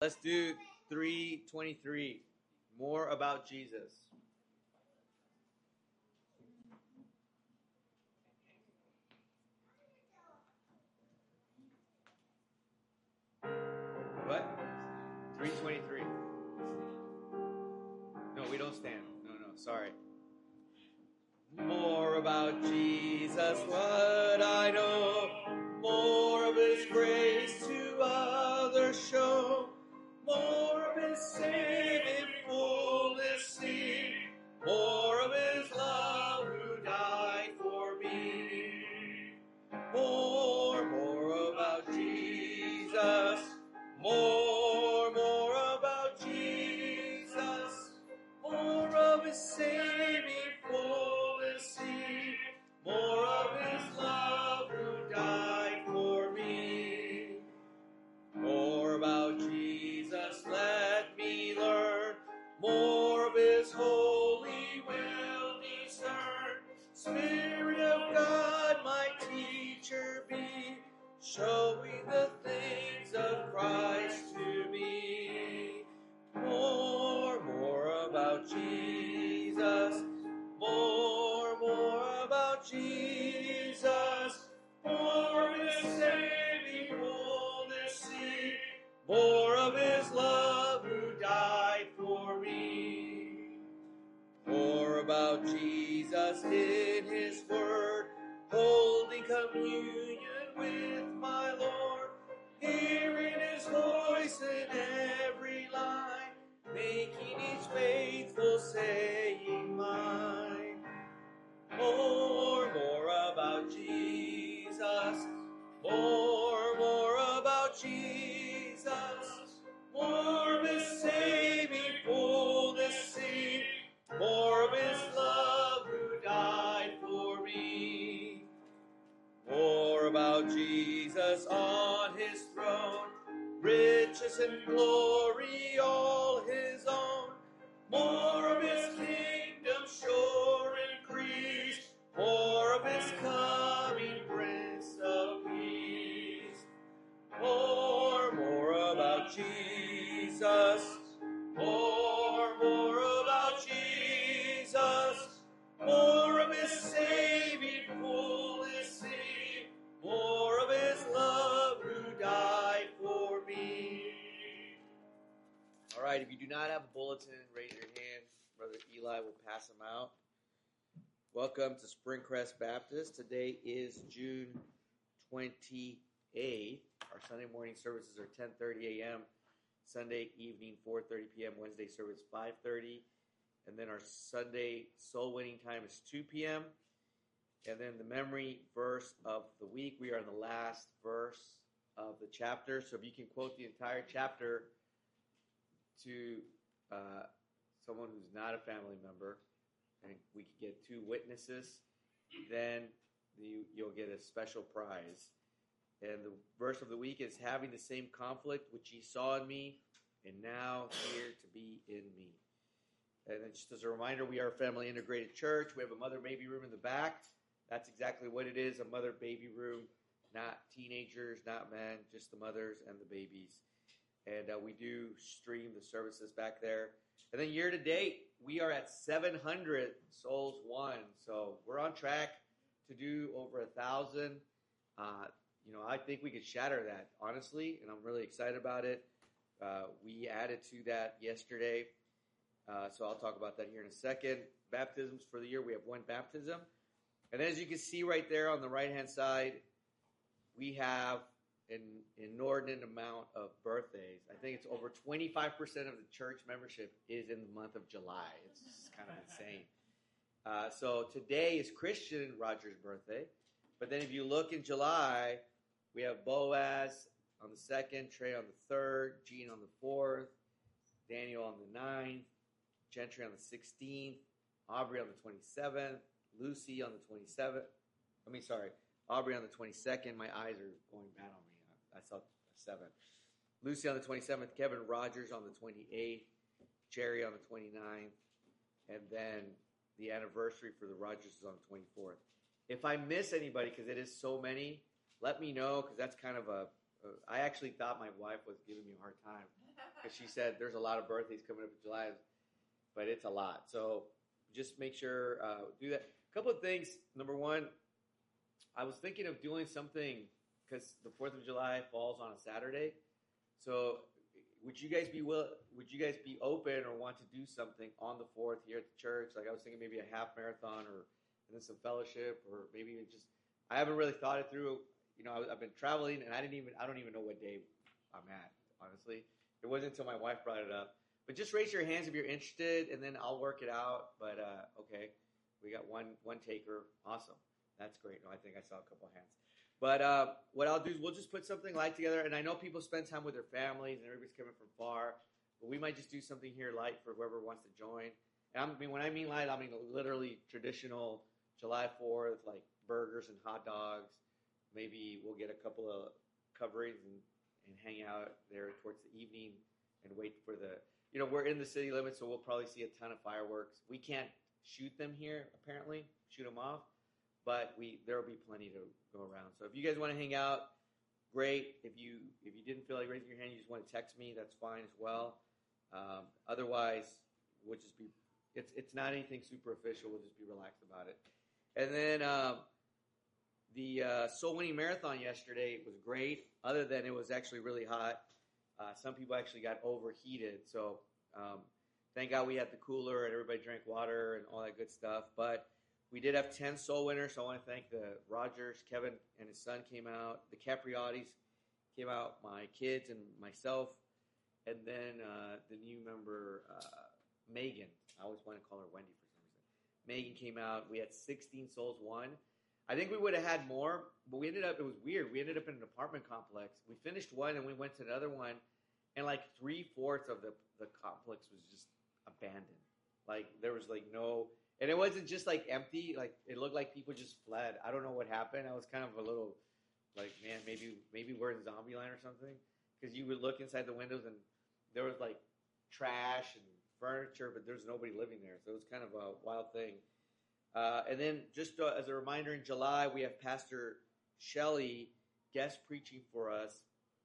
Let's do 3:23. More about Jesus. What? 3:23. No, we don't stand. No, sorry. More about Jesus, what I know. More of His grace to others show. More of His saving fullness see. More of His love who died for me. More about Jesus. More about Jesus. More of His saving fullness see. More of His love who died for me. More about Jesus, let me learn. More of His holy will discern. Spirit of God, my teacher be, showing the things of Christ to me. More about Jesus. More about Jesus. More of His saving fullness see. More of His love who died for me. More about Jesus in His word, holding communion with my Lord, hearing His voice in every line, making each faithful saying mine. More about Jesus. More about Jesus. More of His saving fullness see. More of His love who died for me. More about Jesus on His throne, riches and glory all His own. More of His kingdom sure increase. More of His coming Prince of Peace. More about Jesus. More about Jesus. More of His saving fullness see. More of His love who died for me. All right, if you do not have a bulletin, raise your hand. Brother Eli will pass them out. Welcome to Springcrest Baptist. Today is June 28th. Our Sunday morning services are 10:30 a.m., Sunday evening 4:30 p.m., Wednesday service 5:30, and then our Sunday soul winning time is 2 p.m. And then the memory verse of the week, we are in the last verse of the chapter. So if you can quote the entire chapter to someone who's not a family member, and we could get 2 witnesses, then you'll get a special prize. And the verse of the week is, having the same conflict which ye saw in me, and now here to be in me. And then just as a reminder, we are a family integrated church. We have a mother-baby room in the back. That's exactly what it is, a mother-baby room, not teenagers, not men, just the mothers and the babies. And we do stream the services back there. And then year to date, we are at 700 souls won. So we're on track to do over 1,000. I think we could shatter that, honestly, and I'm really excited about it. We added to that yesterday, so I'll talk about that here in a second. Baptisms for the year, we have 1 baptism. And as you can see right there on the right-hand side, we have an inordinate amount of birthdays. I think it's over 25% of the church membership is in the month of July. It's just kind of insane. So today is Christian Rogers' birthday. But then if you look in July, we have Boaz on the 2nd, Trey on the 3rd, Gene on the 4th, Daniel on the 9th, Gentry on the 16th, Aubrey on the 27th, Lucy on the 27th. Aubrey on the 22nd. My eyes are going bad on me. I saw 7. Lucy on the 27th, Kevin Rogers on the 28th, Jerry on the 29th, and then the anniversary for the Rogers is on the 24th. If I miss anybody, because it is so many, let me know, because that's kind of a I actually thought my wife was giving me a hard time because she said there's a lot of birthdays coming up in July, but it's a lot. So just make sure do that. A couple of things. Number one, I was thinking of doing something because the 4th of July falls on a Saturday. So would you guys be open or want to do something on the 4th here at the church? Like I was thinking maybe a half marathon and then some fellowship, or maybe even just, I haven't really thought it through. You know, I've been traveling and I don't even know what day I'm at, honestly. It wasn't until my wife brought it up. But just raise your hands if you're interested, and then I'll work it out. But okay, we got one taker. Awesome, that's great. No, I think I saw a couple hands. But what I'll do is we'll just put something light together. And I know people spend time with their families, and everybody's coming from far. But we might just do something here light for whoever wants to join. And when I mean light, I mean literally traditional July 4th, like burgers and hot dogs. Maybe we'll get a couple of coverings and hang out there towards the evening and wait for we're in the city limits, so we'll probably see a ton of fireworks. We can't shoot them here, apparently, shoot them off, but there will be plenty to go around. So if you guys want to hang out, great. If you didn't feel like raising your hand, you just want to text me, that's fine as well. Otherwise, we'll just be, it's not anything super official. We'll just be relaxed about it. And then the Soul Winning Marathon yesterday was great, other than it was actually really hot. Some people actually got overheated, so thank God we had the cooler and everybody drank water and all that good stuff. But we did have 10 soul winners, so I want to thank the Rogers. Kevin and his son came out. The Capriottis came out, my kids and myself, and then the new member, Megan. I always want to call her Wendy for some reason. Megan came out. We had 16 souls won. I think we would have had more, but it was weird. We ended up in an apartment complex. We finished one and we went to another one, and like 3/4 of the complex was just abandoned. Like there was like no, and it wasn't just like empty. Like it looked like people just fled. I don't know what happened. I was kind of a little like, man, maybe we're in Zombieland or something, because you would look inside the windows and there was like trash and furniture, but there's nobody living there. So it was kind of a wild thing. And then just as a reminder, in July, we have Pastor Shelley guest preaching for us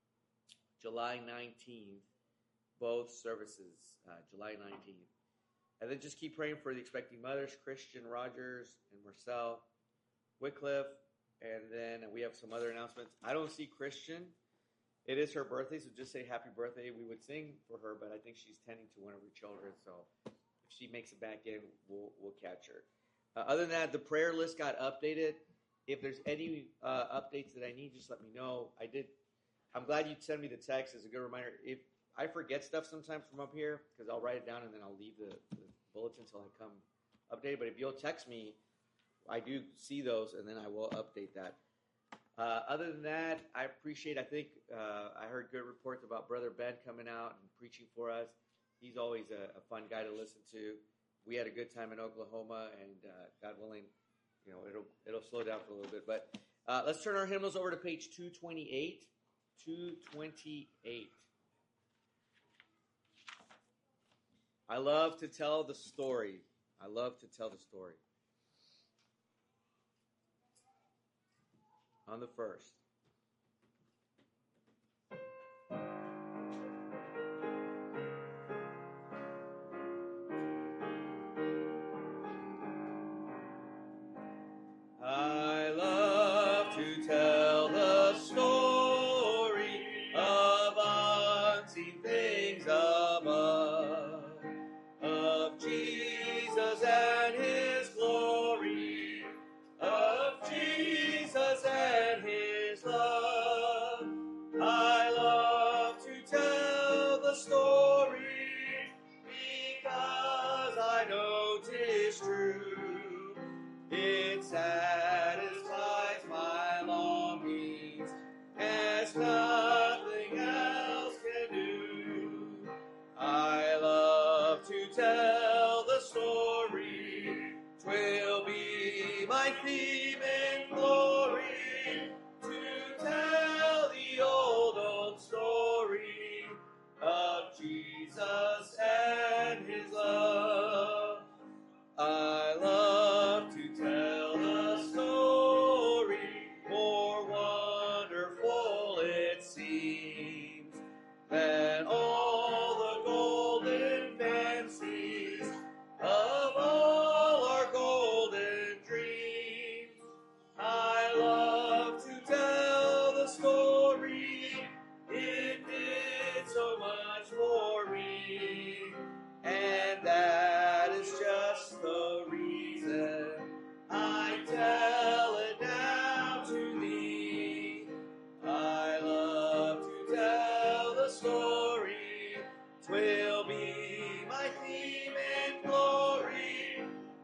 July 19th, both services, July 19th. And then just keep praying for the expecting mothers, Christian, Rogers, and Marcel, Wycliffe. And then we have some other announcements. I don't see Christian. It is her birthday, so just say happy birthday. We would sing for her, but I think she's tending to one of her children. So if she makes it back in, we'll catch her. Other than that, the prayer list got updated. If there's any updates that I need, just let me know. I'm glad you sent me the text as a good reminder. If I forget stuff sometimes from up here, because I'll write it down and then I'll leave the bulletin until I come update. But if you'll text me, I do see those, and then I will update that. Other than that, I heard good reports about Brother Ben coming out and preaching for us. He's always a fun guy to listen to. We had a good time in Oklahoma, and God willing, it'll slow down for a little bit. But let's turn our hymnals over to page 228. 228. I love to tell the story. On the first. I love to tell the story of unseen things above, of Jesus and His glory, of Jesus and His love. I love to tell the story because I know 'tis true. It satisfies my longings as nothing else can do. I love to tell the story. 'Twill be my theme in glory to tell the old story of Jesus and His love. I love to tell the story, more wonderful it seems. so much for me. And that is just the reason I tell it now to thee. I love to tell the story. 'Twill be my theme and glory.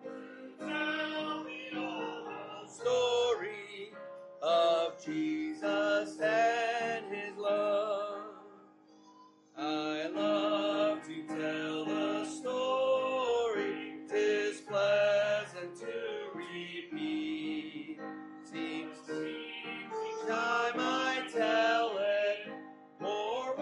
Tell the old story of Jesus and his love. I love to tell the story. 'Tis pleasant to repeat. Seems each time I tell it, more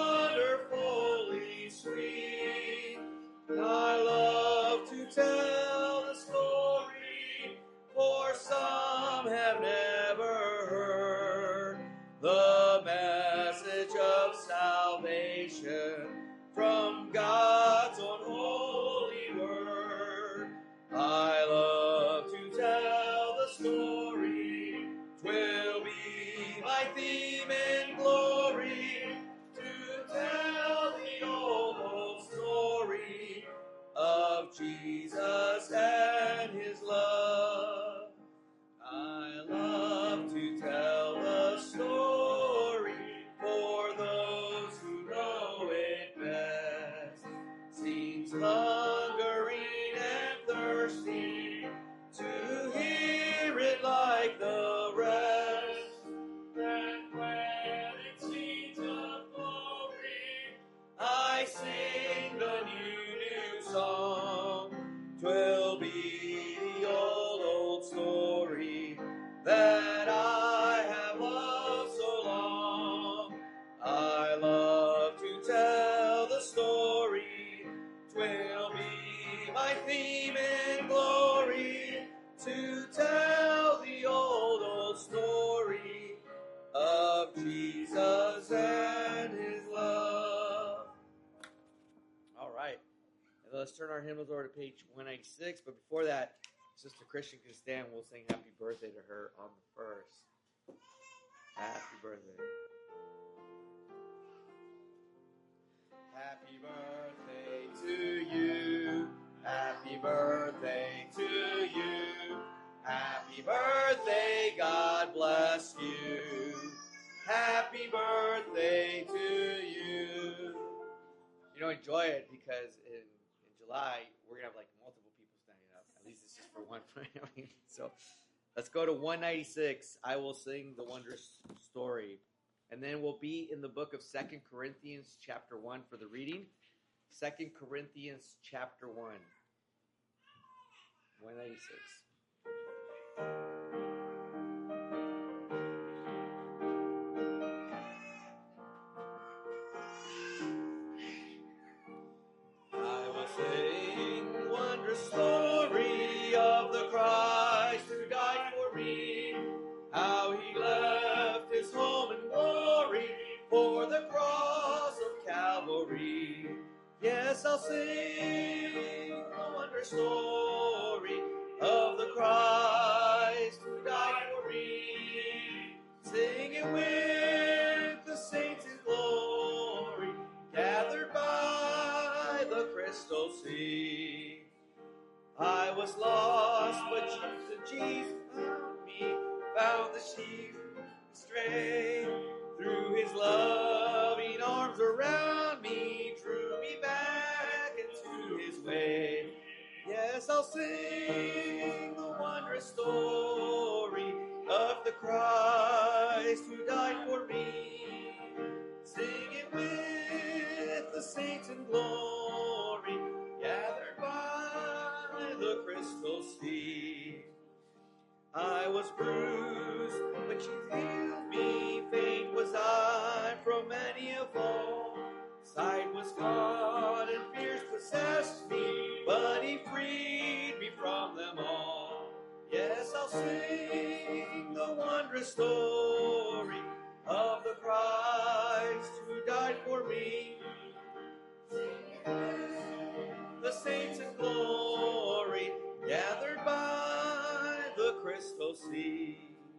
wonderfully sweet. I love to tell the story, for some have never heard the message of salvation from God's own holy word. I love to tell the story. 'Twill be my theme and glory to tell the old story of Jesus and his love. I love to tell the story for those who know it best. Seems hungering and thirsty to hear it like the rest. And when it sings of glory, I sing the new song. 'Twill be the old story that I have loved so long. I love to tell the story. 'Twill be my theme and glory to tell the old story of Jesus and his love. All right. And let's turn our hymnals over to page 196. But before that, Sister Christian can stand. We'll sing happy birthday to her on the first. Happy birthday. Happy birthday to you. Happy birthday to you. Happy birthday, God bless you. Happy birthday to you. You know, enjoy it, because in July, we're going to have like multiple people standing up. At least it's just for one. So let's go to 196. I will sing the wondrous story. And then we'll be in the book of 2 Corinthians chapter 1 for the reading. 2 Corinthians chapter 1. 196. I will sing the wondrous story of the Christ who died for me, how he left his home and glory for the cross of Calvary. Yes, I'll sing the wondrous story of the Christ who died for me. Sing it with the saints in glory, gathered by the crystal sea. I was lost, but Jesus found me, found the sheep astray. Threw his loving arms around me, drew me back into his way. Yes, I'll sing the wondrous story of the Christ who died for me. Sing it with the saints in glory, gathered by the crystal sea. I was bruised, but you healed me. Faint was I from many a fall. Sight was gone and fears possessed me, but he freed me from them all. Yes, I'll sing the wondrous story of the Christ who died for me. The saints in glory, gathered by the crystal sea.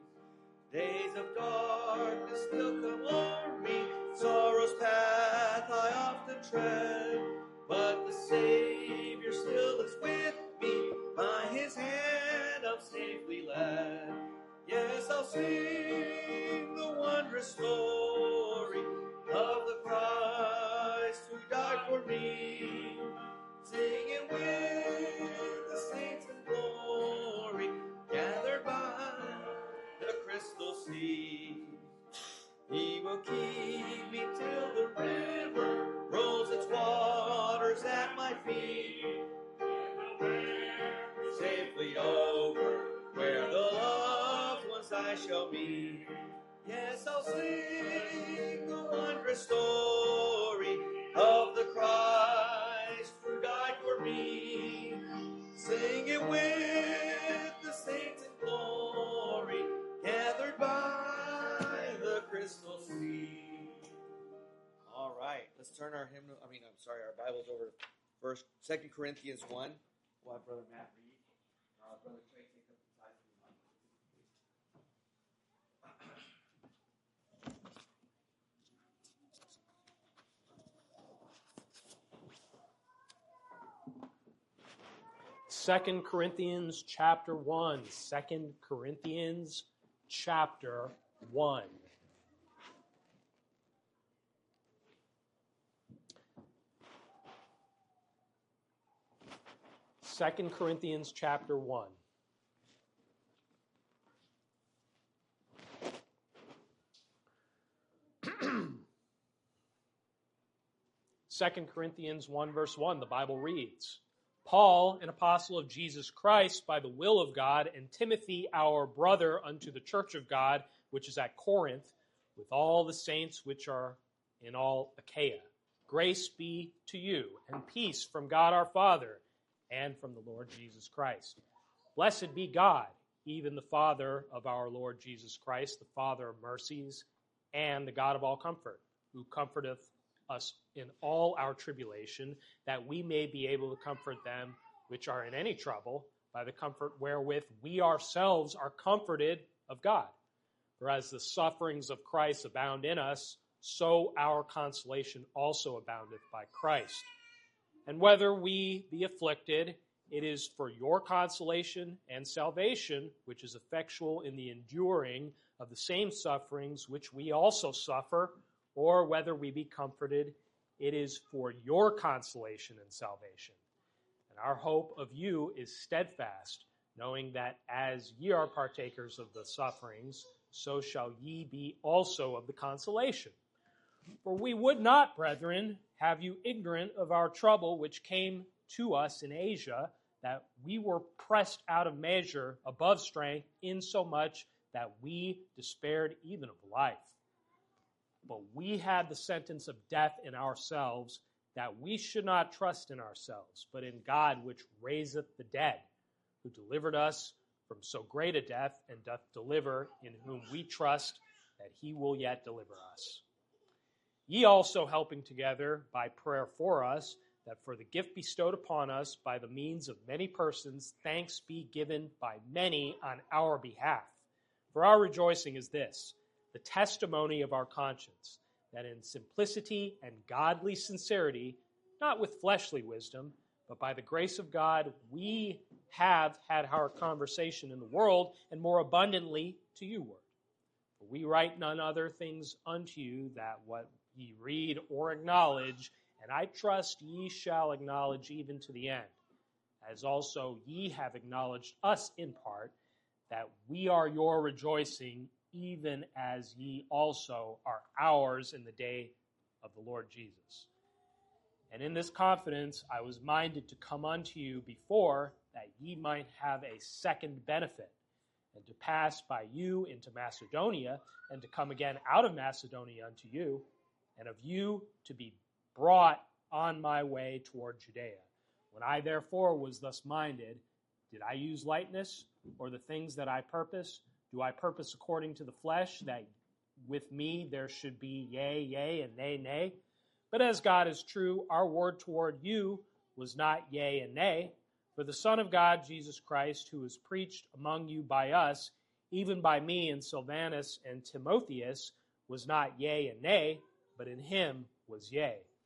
the tread, but the Savior still is with me, by his hand I'm safely led. Yes, I'll sing the wondrous story of the Christ who died for me, singing with the saints in glory, gathered by the crystal sea. He will keep me till the river rolls its waters at my feet, safely over where the loved ones I shall meet. Yes, I'll sing the wondrous story of the Christ who died for me, sing it with the saints in glory, gathered by the crystal sea. All right, let's turn our Bibles over to 2 Corinthians 1. We'll have Brother Matt read. Brother Trey, take up the tithe for the month. 2 Corinthians chapter 1. 2 Corinthians chapter 1. Second Corinthians chapter 1. Second Corinthians 1 verse 1, the Bible reads, Paul, an apostle of Jesus Christ by the will of God, and Timothy, our brother unto the church of God, which is at Corinth, with all the saints which are in all Achaia. Grace be to you, and peace from God our Father, and from the Lord Jesus Christ. Blessed be God, even the Father of our Lord Jesus Christ, the Father of mercies, and the God of all comfort, who comforteth us in all our tribulation, that we may be able to comfort them which are in any trouble, by the comfort wherewith we ourselves are comforted of God. For as the sufferings of Christ abound in us, so our consolation also aboundeth by Christ. And whether we be afflicted, it is for your consolation and salvation, which is effectual in the enduring of the same sufferings which we also suffer, or whether we be comforted, it is for your consolation and salvation. And our hope of you is steadfast, knowing that as ye are partakers of the sufferings, so shall ye be also of the consolation. For we would not, brethren, have you ignorant of our trouble which came to us in Asia, that we were pressed out of measure above strength, insomuch that we despaired even of life. But we had the sentence of death in ourselves, that we should not trust in ourselves, but in God which raiseth the dead, who delivered us from so great a death, and doth deliver, in whom we trust that he will yet deliver us. Ye also helping together by prayer for us, that for the gift bestowed upon us by the means of many persons, thanks be given by many on our behalf. For our rejoicing is this, the testimony of our conscience, that in simplicity and godly sincerity, not with fleshly wisdom, but by the grace of God, we have had our conversation in the world, and more abundantly to you ward. For we write none other things unto you, that what ye read or acknowledge, and I trust ye shall acknowledge even to the end, as also ye have acknowledged us in part, that we are your rejoicing, even as ye also are ours in the day of the Lord Jesus. And in this confidence I was minded to come unto you before, that ye might have a second benefit, and to pass by you into Macedonia, and to come again out of Macedonia unto you, and of you to be brought on my way toward Judea. When I therefore was thus minded, did I use lightness, or the things that I purpose? Do I purpose according to the flesh, that with me there should be yea, yea, and nay, nay? But as God is true, our word toward you was not yea and nay. For the Son of God, Jesus Christ, who is preached among you by us, even by me and Silvanus and Timotheus, was not yea and nay, but in him was yea.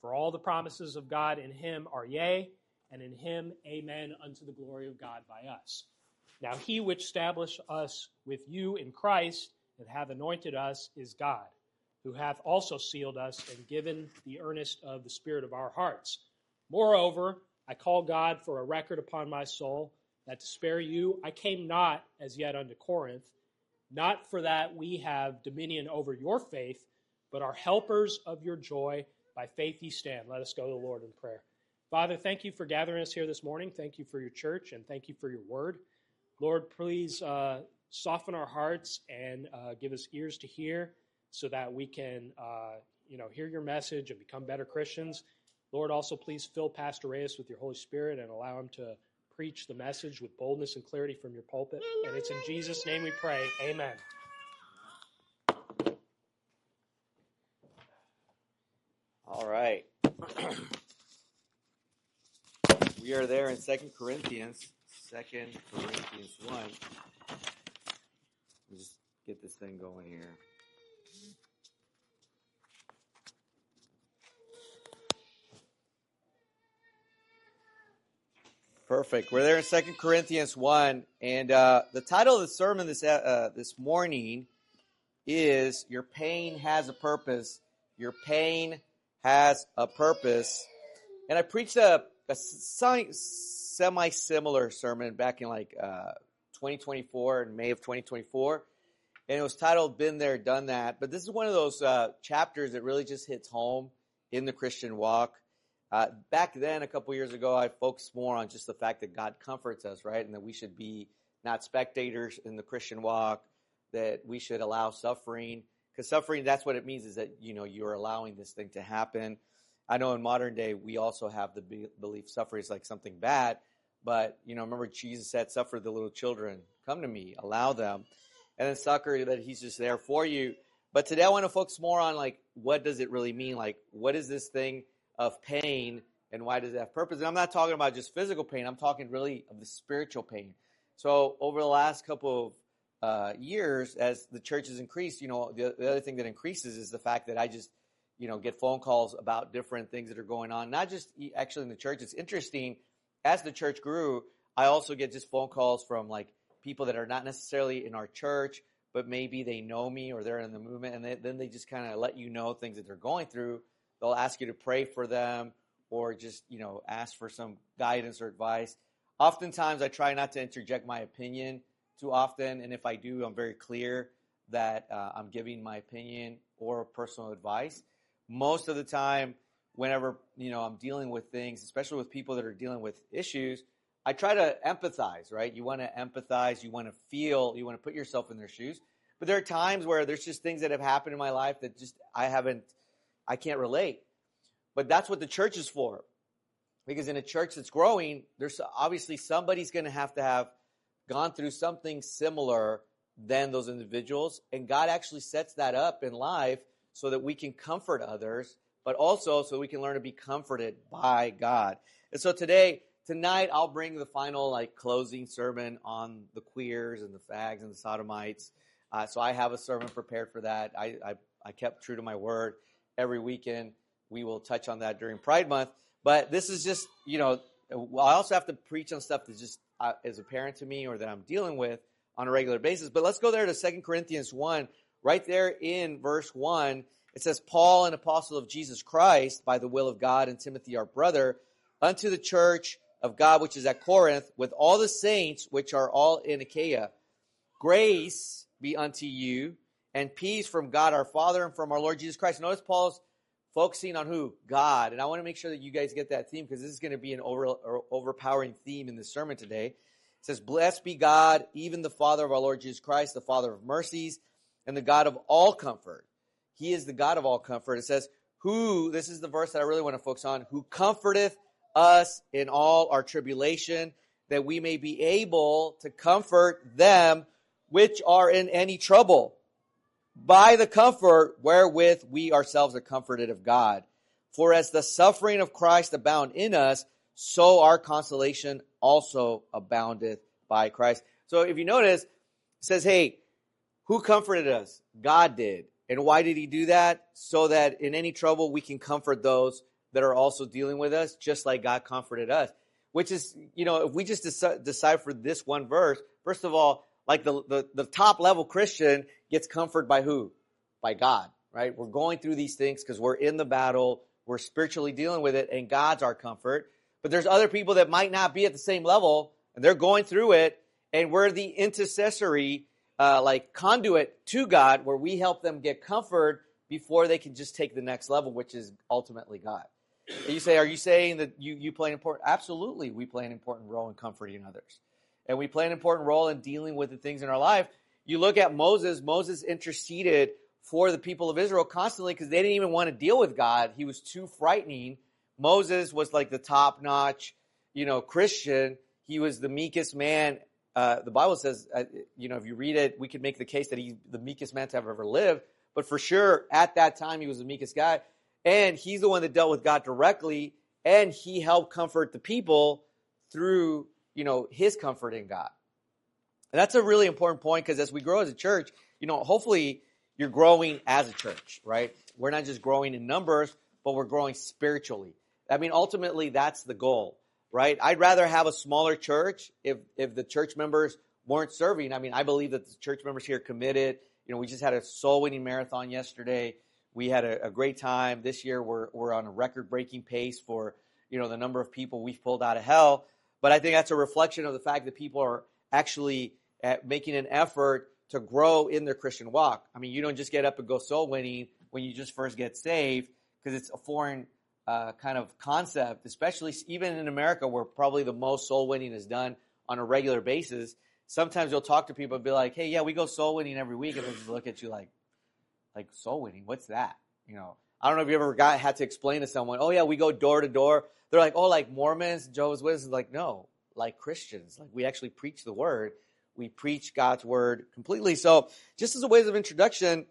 For all the promises of God in him are yea, and in him amen unto the glory of God by us. Now he which established us with you in Christ and hath anointed us is God, who hath also sealed us and given the earnest of the Spirit of our hearts. Moreover, I call God for a record upon my soul, that to spare you I came not as yet unto Corinth, not for that we have dominion over your faith, but are helpers of your joy. By faith ye stand. Let us go to the Lord in prayer. Father, thank you for gathering us here this morning. Thank you for your church, and thank you for your word. Lord, please soften our hearts and give us ears to hear so that we can hear your message and become better Christians. Lord, also please fill Pastor Reyes with your Holy Spirit and allow him to preach the message with boldness and clarity from your pulpit. And it's in Jesus' name we pray. Amen. All right. We are there in 2 Corinthians 1. Let me just get this thing going here. Perfect. We're there in 2 Corinthians 1, and the title of the sermon this morning is "Your Pain Has a Purpose." Your pain has a purpose. And I preached a semi-similar sermon back in 2024, in May of 2024, and it was titled "Been There, Done That." But this is one of those chapters that really just hits home in the Christian walk. Back then, a couple years ago, I focused more on just the fact that God comforts us, right? And that we should be not spectators in the Christian walk, that we should allow suffering. Because suffering, that's what it means, is that, you're allowing this thing to happen. I know in modern day, we also have the belief suffering is like something bad. But, remember Jesus said, "Suffer the little children. Come to me. Allow them." And then sucker, that he's just there for you. But today I want to focus more on, what does it really mean? What is this thing of pain, and why does it have purpose? And I'm not talking about just physical pain. I'm talking really of the spiritual pain. So over the last couple of years, as the church has increased, the other thing that increases is the fact that I just, get phone calls about different things that are going on, not just actually in the church. It's interesting, as the church grew, I also get just phone calls from people that are not necessarily in our church, but maybe they know me or they're in the movement, and then they just kind of let you know things that they're going through. They'll ask you to pray for them or just, ask for some guidance or advice. Oftentimes, I try not to interject my opinion too often, and if I do, I'm very clear that I'm giving my opinion or personal advice. Most of the time, whenever, I'm dealing with things, especially with people that are dealing with issues, I try to empathize, right? You want to empathize, you want to feel, you want to put yourself in their shoes. But there are times where there's just things that have happened in my life that just I can't relate. But that's what the church is for. Because in a church that's growing, there's obviously somebody's going to have gone through something similar than those individuals. And God actually sets that up in life so that we can comfort others, but also so we can learn to be comforted by God. And so tonight, I'll bring the final closing sermon on the queers and the fags and the sodomites. So I have a sermon prepared for that. I kept true to my word. Every weekend, we will touch on that during Pride Month. But this is just, I also have to preach on stuff that just is apparent to me or that I'm dealing with on a regular basis. But let's go there to 2 Corinthians 1. Right there in verse 1, it says, "Paul, an apostle of Jesus Christ, by the will of God, and Timothy, our brother, unto the church of God which is at Corinth, with all the saints which are all in Achaia. Grace be unto you, and peace from God our Father and from our Lord Jesus Christ." Notice Paul's focusing on who? God. And I want to make sure that you guys get that theme, because this is going to be an overpowering theme in the sermon today. It says, "Blessed be God, even the Father of our Lord Jesus Christ, the Father of mercies, and the God of all comfort." He is the God of all comfort. It says, "Who," this is the verse that I really want to focus on, "who comforteth us in all our tribulation, that we may be able to comfort them which are in any trouble, by the comfort wherewith we ourselves are comforted of God. For as the suffering of Christ abound in us, so our consolation also aboundeth by Christ." So if you notice, it says, hey, who comforted us? God did. And why did he do that? So that in any trouble we can comfort those that are also dealing with us, just like God comforted us. Which is, if we just decide for this one verse, first of all, like the top level Christian gets comfort by who? By God, right? We're going through these things because we're in the battle, we're spiritually dealing with it, and God's our comfort. But there's other people that might not be at the same level, and they're going through it, and we're the intercessory, conduit to God, where we help them get comfort before they can just take the next level, which is ultimately God. And you say, are you saying that you play an important? Absolutely, we play an important role in comforting others, and we play an important role in dealing with the things in our life. You look at Moses. Moses interceded for the people of Israel constantly because they didn't even want to deal with God. He was too frightening. Moses was like the top-notch, Christian. He was the meekest man. The Bible says, if you read it, we could make the case that he's the meekest man to have ever lived. But for sure, at that time, he was the meekest guy. And he's the one that dealt with God directly, and he helped comfort the people through, his comfort in God. And that's a really important point, because as we grow as a church, hopefully you're growing as a church, right? We're not just growing in numbers, but we're growing spiritually. I mean, ultimately, that's the goal, right? I'd rather have a smaller church if the church members weren't serving. I mean, I believe that the church members here are committed. We just had a soul-winning marathon yesterday. We had a great time. This year, we're on a record-breaking pace for, the number of people we've pulled out of hell. But I think that's a reflection of the fact that people are actually making an effort to grow in their Christian walk. I mean, you don't just get up and go soul winning when you just first get saved, because it's a foreign kind of concept, especially even in America, where probably the most soul winning is done on a regular basis. Sometimes you'll talk to people and be like, hey, yeah, we go soul winning every week. And they'll just look at you like soul winning, what's that? I don't know if you ever had to explain to someone, oh yeah, we go door to door. They're like, oh, like Mormons, Jehovah's Witnesses. Like, no, like Christians. Like, we actually preach the word. We preach God's word completely. So just as a ways of introduction,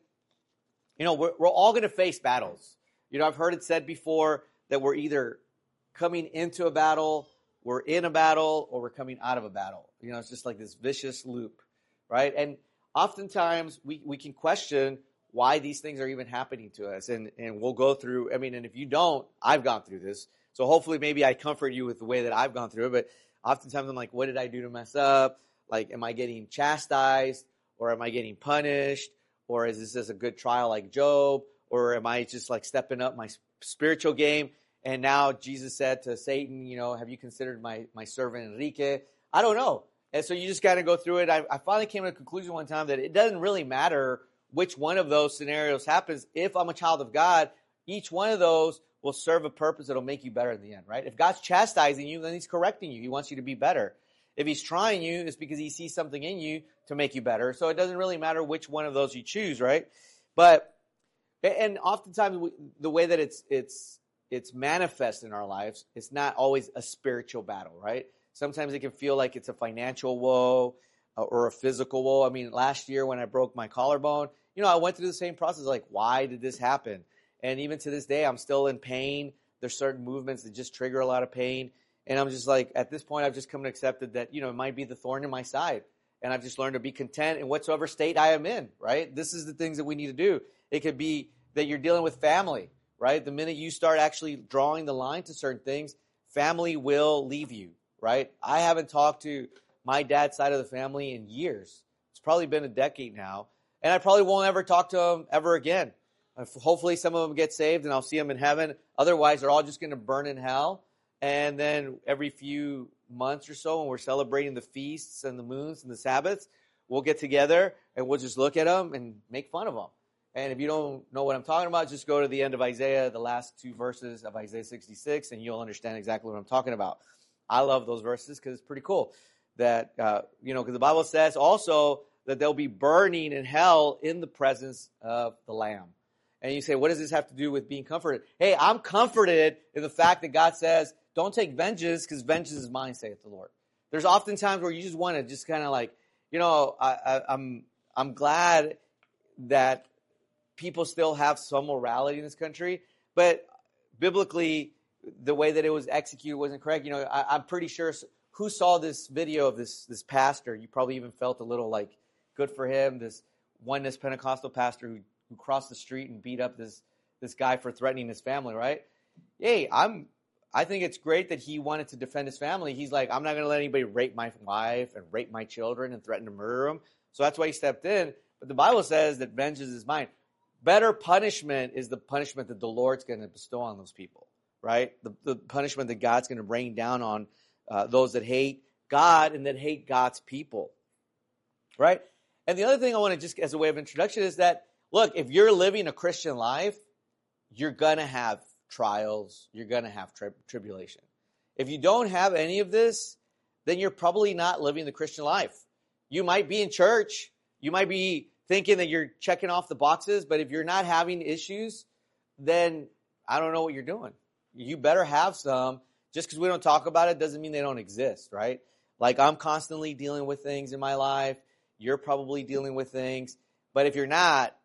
we're all going to face battles. I've heard it said before that we're either coming into a battle, we're in a battle, or we're coming out of a battle. It's just like this vicious loop, right? And oftentimes we can question why these things are even happening to us. And we'll go through, and if you don't, I've gone through this. So hopefully maybe I comfort you with the way that I've gone through it. But oftentimes I'm like, what did I do to mess up? Like, am I getting chastised, or am I getting punished? Or is this a good trial like Job? Or am I just like stepping up my spiritual game? And now Jesus said to Satan, have you considered my servant Enrique? I don't know. And so you just got to go through it. I finally came to a conclusion one time that it doesn't really matter which one of those scenarios happens. If I'm a child of God, each one of those will serve a purpose that'll make you better in the end, right? If God's chastising you, then he's correcting you. He wants you to be better. If he's trying you, it's because he sees something in you to make you better. So it doesn't really matter which one of those you choose, right? And oftentimes the way that it's manifest in our lives, it's not always a spiritual battle, right? Sometimes it can feel like it's a financial woe or a physical woe. Last year when I broke my collarbone, I went through the same process, like, why did this happen? And even to this day, I'm still in pain. There's certain movements that just trigger a lot of pain. And I'm just like, at this point, I've just come to accept that, it might be the thorn in my side. And I've just learned to be content in whatsoever state I am in, right? This is the things that we need to do. It could be that you're dealing with family, right? The minute you start actually drawing the line to certain things, family will leave you, right? I haven't talked to my dad's side of the family in years. It's probably been a decade now. And I probably won't ever talk to them ever again. Hopefully some of them get saved and I'll see them in heaven. Otherwise, they're all just going to burn in hell. And then every few months or so, when we're celebrating the feasts and the moons and the Sabbaths, we'll get together and we'll just look at them and make fun of them. And if you don't know what I'm talking about, just go to the end of Isaiah, the last two verses of Isaiah 66, and you'll understand exactly what I'm talking about. I love those verses because it's pretty cool that, because the Bible says also that they'll be burning in hell in the presence of the Lamb. And you say, what does this have to do with being comforted? Hey, I'm comforted in the fact that God says, don't take vengeance because vengeance is mine, saith the Lord. There's often times where you just want to just kind of like, I'm glad that people still have some morality in this country, but biblically, the way that it was executed wasn't correct. I'm pretty sure who saw this video of this pastor, you probably even felt a little like good for him, this Oneness Pentecostal pastor who crossed the street and beat up this guy for threatening his family, right? hey, I think it's great that he wanted to defend his family. He's like, I'm not going to let anybody rape my wife and rape my children and threaten to murder them. So that's why he stepped in. But the Bible says that vengeance is mine. Better punishment is the punishment that the Lord's going to bestow on those people, right? The punishment that God's going to bring down on those that hate God and that hate God's people, right? And the other thing I want to just, as a way of introduction, is that, look, if you're living a Christian life, you're going to have trials, you're going to have tribulation. If you don't have any of this, then you're probably not living the Christian life. You might be in church, you might be thinking that you're checking off the boxes, but if you're not having issues, then I don't know what you're doing. You better have some. Just because we don't talk about it doesn't mean they don't exist, right? Like, I'm constantly dealing with things in my life. You're probably dealing with things. But if you're not,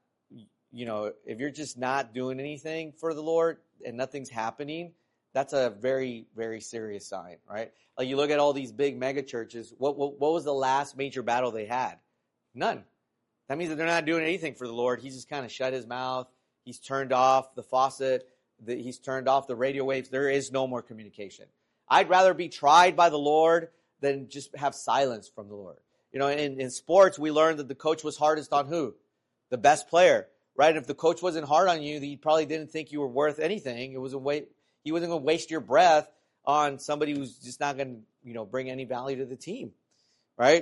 if you're just not doing anything for the Lord and nothing's happening, that's a very, very serious sign, right? Like, you look at all these big mega churches. What was the last major battle they had? None. That means that they're not doing anything for the Lord. He's just kind of shut his mouth. He's turned off the faucet. He's turned off the radio waves. There is no more communication. I'd rather be tried by the Lord than just have silence from the Lord. In sports, we learned that the coach was hardest on who? The best player, right? If the coach wasn't hard on you, he probably didn't think you were worth anything. He wasn't going to waste your breath on somebody who's just not going to, bring any value to the team, right?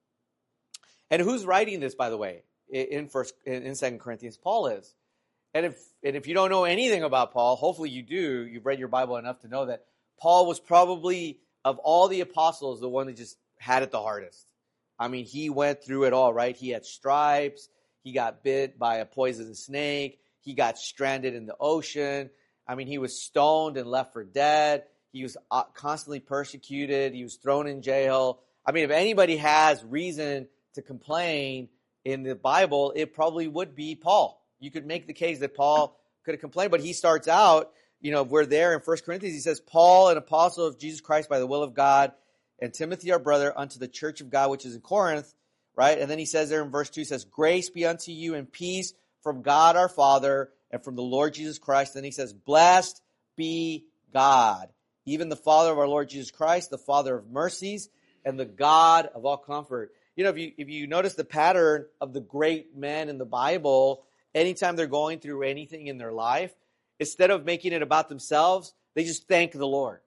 And who's writing this, by the way, in 2 Corinthians? Paul is. And if you don't know anything about Paul, hopefully you do. You've read your Bible enough to know that Paul was probably, of all the apostles, the one that just had it the hardest. I mean, he went through it all, right? He had stripes. He got bit by a poisonous snake. He got stranded in the ocean. I mean, he was stoned and left for dead. He was constantly persecuted. He was thrown in jail. I mean, if anybody has reason to complain in the Bible, it probably would be Paul. You could make the case that Paul could have complained, but he starts out, we're there in 1 Corinthians. He says, Paul, an apostle of Jesus Christ by the will of God, and Timothy, our brother, unto the church of God, which is in Corinth, right? And then he says there in verse 2, says, grace be unto you and peace from God our Father and from the Lord Jesus Christ. Then he says, blessed be God, even the Father of our Lord Jesus Christ, the Father of mercies and the God of all comfort. If you notice the pattern of the great men in the Bible, anytime they're going through anything in their life, instead of making it about themselves, they just thank the Lord.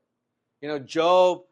Job,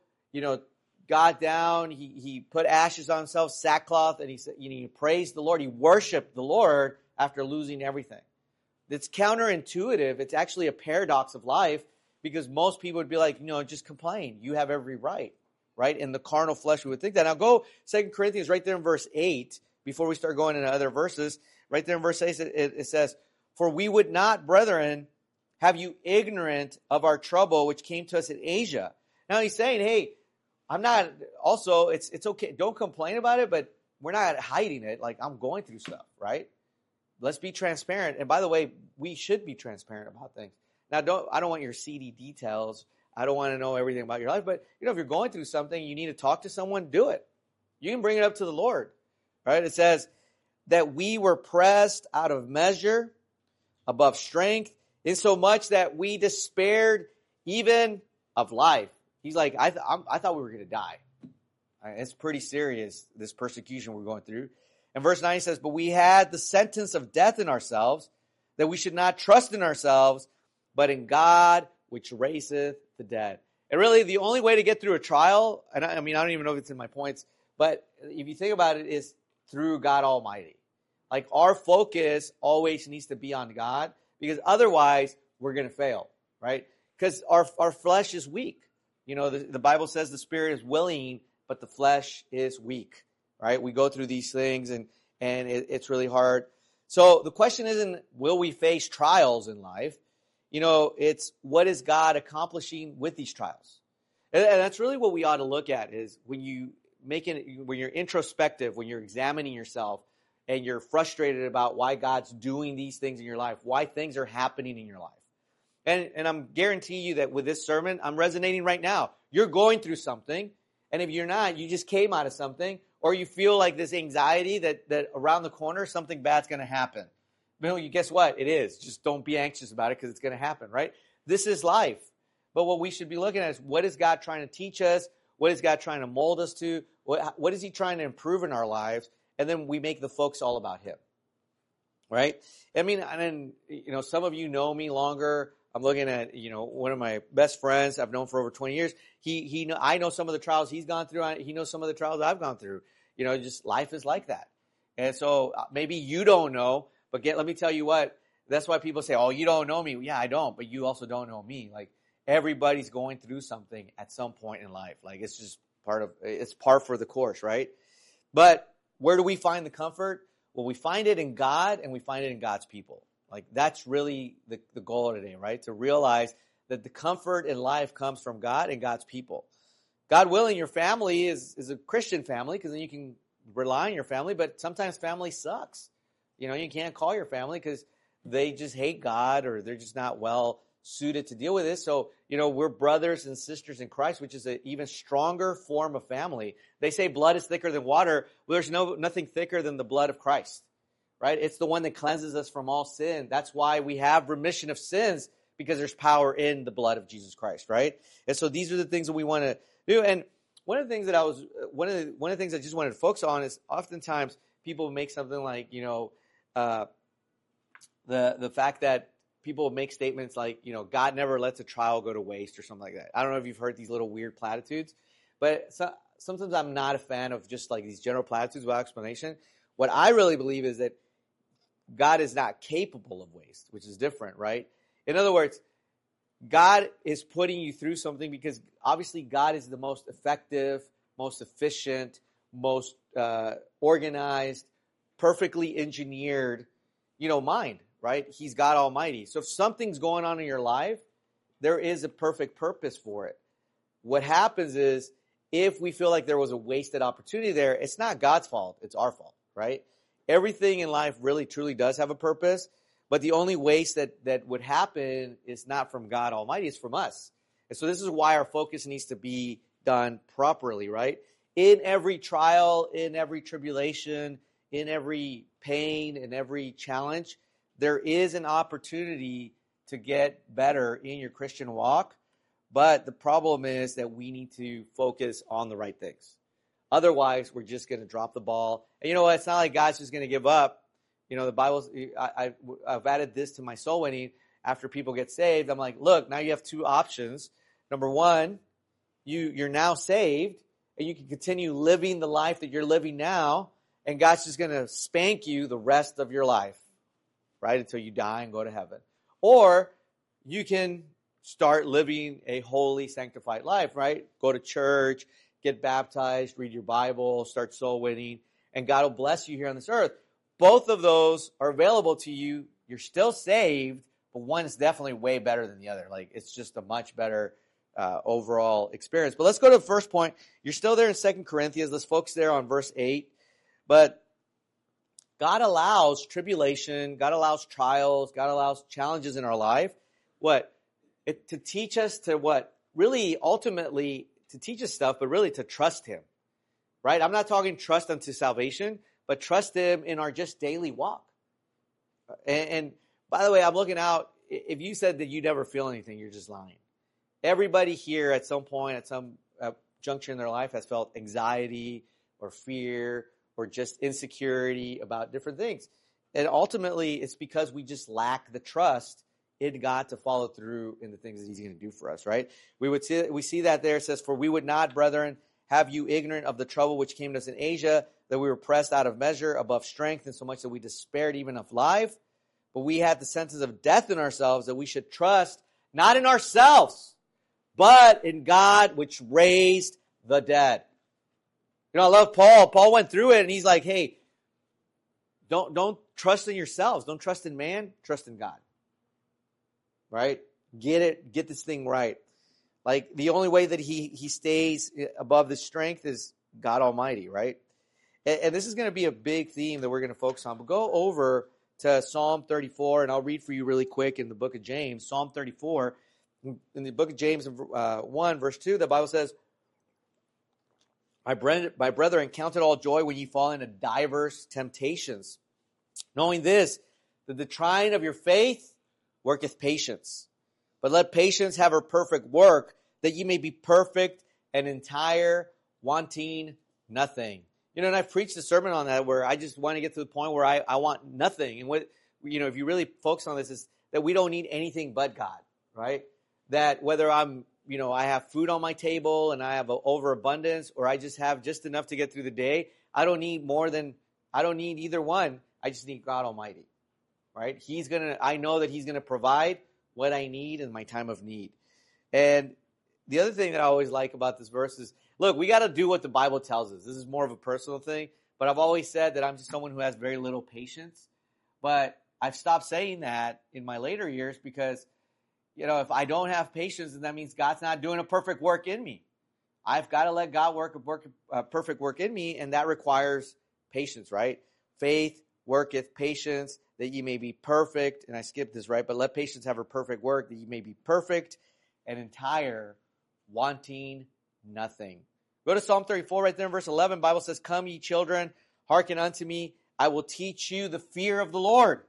got down, he put ashes on himself, sackcloth, and he said, he praised the Lord. He worshiped the Lord after losing everything. It's counterintuitive. It's actually a paradox of life, because most people would be like, just complain. You have every right, right? In the carnal flesh, we would think that. Now go 2 Corinthians right there in verse 8, before we start going into other verses. Right there in verse 8, it says, for we would not, brethren, have you ignorant of our trouble which came to us in Asia. Now he's saying, hey, I'm not, also, it's okay. Don't complain about it, but we're not hiding it. Like, I'm going through stuff, right? Let's be transparent. And by the way, we should be transparent about things. Now, I don't want your seedy details. I don't want to know everything about your life. But, if you're going through something, you need to talk to someone, do it. You can bring it up to the Lord, right? It says that we were pressed out of measure, above strength, insomuch that we despaired even of life. He's like, I thought we were going to die. It's pretty serious, this persecution we're going through. And verse 9 says, but we had the sentence of death in ourselves, that we should not trust in ourselves, but in God, which raiseth the dead. And really, the only way to get through a trial, and I don't even know if it's in my points, but if you think about it, is through God Almighty. Like, our focus always needs to be on God, because otherwise we're going to fail, right? Because our flesh is weak. The Bible says the spirit is willing, but the flesh is weak, right? We go through these things, and it's really hard. So the question isn't, will we face trials in life? It's, what is God accomplishing with these trials? And that's really what we ought to look at, is when you're introspective, when you're examining yourself, and you're frustrated about why God's doing these things in your life, why things are happening in your life. And I'm guarantee you that with this sermon, I'm resonating right now. You're going through something, and if you're not, you just came out of something, or you feel like this anxiety that around the corner, something bad's going to happen. Guess what? It is. Just don't be anxious about it, because it's going to happen, right? this is life. But what we should be looking at is, what is God trying to teach us? What is God trying to mold us to? What is he trying to improve in our lives? And then we make the focus all about him, right? I mean, and then, you know, some of you know me longer. I'm looking at, you know, one of my best friends I've known for over 20 years. I know some of the trials he's gone through. He knows some of the trials I've gone through. You know, just life is like that. And so maybe you don't know, but let me tell you what, that's why people say, oh, you don't know me. Yeah, I don't, but you also don't know me. Like, everybody's going through something at some point in life. Like, it's just it's par for the course, right? But where do we find the comfort? Well, we find it in God, and we find it in God's people. Like, that's really the goal of today, right? To realize that the comfort in life comes from God and God's people. God willing, your family is a Christian family, because then you can rely on your family, but sometimes family sucks. You know, you can't call your family because they just hate God, or they're just not well suited to deal with this. So, you know, we're brothers and sisters in Christ, which is an even stronger form of family. They say blood is thicker than water. Well, there's nothing thicker than the blood of Christ, right? It's the one that cleanses us from all sin. That's why we have remission of sins, because there's power in the blood of Jesus Christ, right? And so these are the things that we want to do. And one of the things that one of the things I just wanted to focus on is, oftentimes people make something like, you know, the fact that people make statements like, you know, God never lets a trial go to waste, or something like that. I don't know if you've heard these little weird platitudes, but sometimes I'm not a fan of just like these general platitudes without explanation. What I really believe is that God is not capable of waste, which is different, right? In other words, God is putting you through something because obviously God is the most effective, most efficient, most organized, perfectly engineered, you know, mind, right? He's God Almighty. So if something's going on in your life, there is a perfect purpose for it. What happens is, if we feel like there was a wasted opportunity there, it's not God's fault, it's our fault, right? Everything in life really truly does have a purpose, but the only waste that would happen is not from God Almighty, it's from us. And so this is why our focus needs to be done properly, right? In every trial, in every tribulation, in every pain, in every challenge, there is an opportunity to get better in your Christian walk. But the problem is that we need to focus on the right things. Otherwise, we're just going to drop the ball. And you know what? It's not like God's just going to give up. You know, the Bible's, I've added this to my soul winning. After people get saved, I'm like, look, now you have two options. Number one, you're now saved, and you can continue living the life that you're living now, and God's just going to spank you the rest of your life, right, until you die and go to heaven. Or you can start living a holy, sanctified life, right? Go to church, get baptized, read your Bible, start soul winning, and God will bless you here on this earth. Both of those are available to you. You're still saved, but one is definitely way better than the other. Like, it's just a much better overall experience. But let's go to the first point. You're still there in 2 Corinthians. Let's focus there on verse 8. But God allows tribulation, God allows trials, God allows challenges in our life. What? To teach us to what? Really, ultimately, to teach us stuff, but really to trust Him, right? I'm not talking trust unto salvation, but trust Him in our just daily walk. And by the way, I'm looking out. If you said that you never feel anything, you're just lying. Everybody here at some point, at some juncture in their life, has felt anxiety or fear or just insecurity about different things. And ultimately, it's because we just lack the trust in God to follow through in the things that He's going to do for us, right? We see that there. It says, "For we would not, brethren, have you ignorant of the trouble which came to us in Asia, that we were pressed out of measure, above strength, and so much that we despaired even of life. But we had the sentence of death in ourselves, that we should trust not in ourselves, but in God which raised the dead." You know, I love Paul. Paul went through it, and he's like, hey, don't trust in yourselves. Don't trust in man. Trust in God. Right? Get this thing right. Like, the only way that he stays above this strength is God Almighty, right? And this is going to be a big theme that we're going to focus on. But go over to Psalm 34, and I'll read for you really quick in the book of James. Psalm 34, in the book of James 1, verse 2, the Bible says, My brethren, count it all joy when ye fall into diverse temptations, knowing this, that the trying of your faith worketh patience. But let patience have her perfect work, that ye may be perfect and entire, wanting nothing. And I've preached a sermon on that where I just want to get to the point where I want nothing. And what, if you really focus on this, is that we don't need anything but God, right? That whether I have food on my table and I have an overabundance, or I just have just enough to get through the day, I don't need either one. I just need God Almighty, right? I know that He's going to provide what I need in my time of need. And the other thing that I always like about this verse is, look, we got to do what the Bible tells us. This is more of a personal thing, but I've always said that I'm just someone who has very little patience. But I've stopped saying that in my later years because, if I don't have patience, then that means God's not doing a perfect work in me. I've got to let God work a perfect work in me, and that requires patience, right? Faith worketh patience, that ye may be perfect. And I skipped this, right? But let patience have her perfect work, that ye may be perfect and entire, wanting nothing. Go to Psalm 34 right there in verse 11. Bible says, come ye children, hearken unto me. I will teach you the fear of the Lord.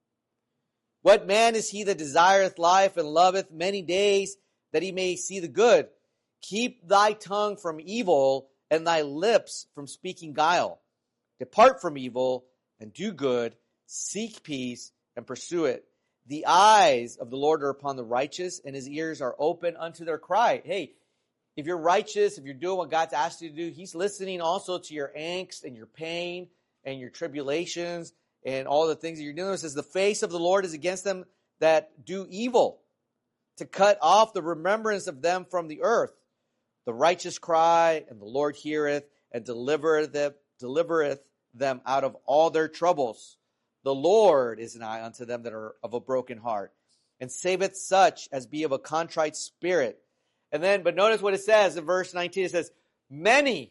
What man is he that desireth life and loveth many days, that he may see the good? Keep thy tongue from evil and thy lips from speaking guile. Depart from evil and do good. Seek peace and pursue it. The eyes of the Lord are upon the righteous, and his ears are open unto their cry. Hey, if you're righteous, if you're doing what God's asked you to do, He's listening also to your angst and your pain and your tribulations and all the things that you're doing. It says, the face of the Lord is against them that do evil, to cut off the remembrance of them from the earth. The righteous cry, and the Lord heareth, and delivereth them out of all their troubles. The Lord is nigh unto them that are of a broken heart, and saveth such as be of a contrite spirit. But notice what it says in verse 19. It says, many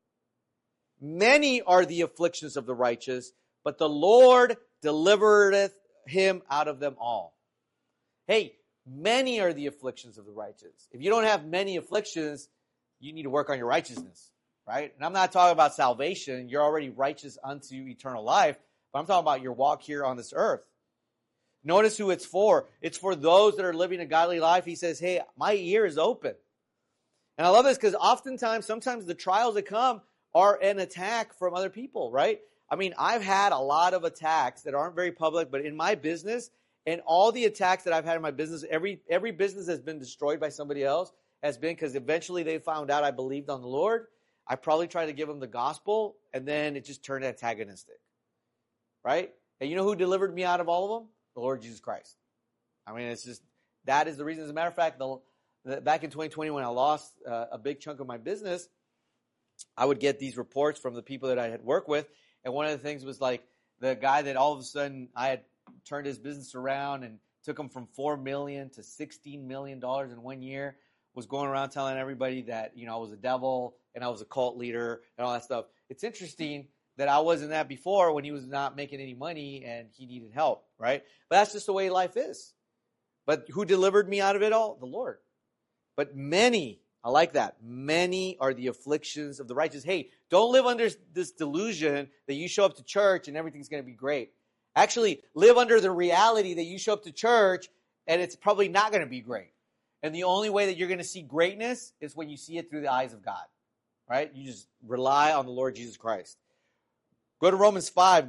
are the afflictions of the righteous, but the Lord delivereth him out of them all. Hey, many are the afflictions of the righteous. If you don't have many afflictions, you need to work on your righteousness, right? And I'm not talking about salvation. You're already righteous unto eternal life, but I'm talking about your walk here on this earth. Notice who it's for. It's for those that are living a godly life. He says, hey, my ear is open. And I love this because sometimes the trials that come are an attack from other people, right? I mean, I've had a lot of attacks that aren't very public, but in my business, and all the attacks that I've had in my business, every business has been destroyed by somebody else, has been because eventually they found out I believed on the Lord. I probably tried to give them the gospel, and then it just turned antagonistic, right? And you know who delivered me out of all of them? The Lord Jesus Christ. I mean, that is the reason. As a matter of fact, back in 2020 when I lost a big chunk of my business, I would get these reports from the people that I had worked with. And one of the things was like the guy that all of a sudden I had turned his business around and took him from $4 million to $16 million in 1 year, was going around telling everybody that, I was a devil and I was a cult leader and all that stuff. It's interesting that I wasn't that before when he was not making any money and he needed help, right? But that's just the way life is. But who delivered me out of it all? The Lord. But many, I like that, many are the afflictions of the righteous. Hey, don't live under this delusion that you show up to church and everything's going to be great. Actually, live under the reality that you show up to church and it's probably not going to be great. And the only way that you're going to see greatness is when you see it through the eyes of God, right? You just rely on the Lord Jesus Christ. Go to Romans 5.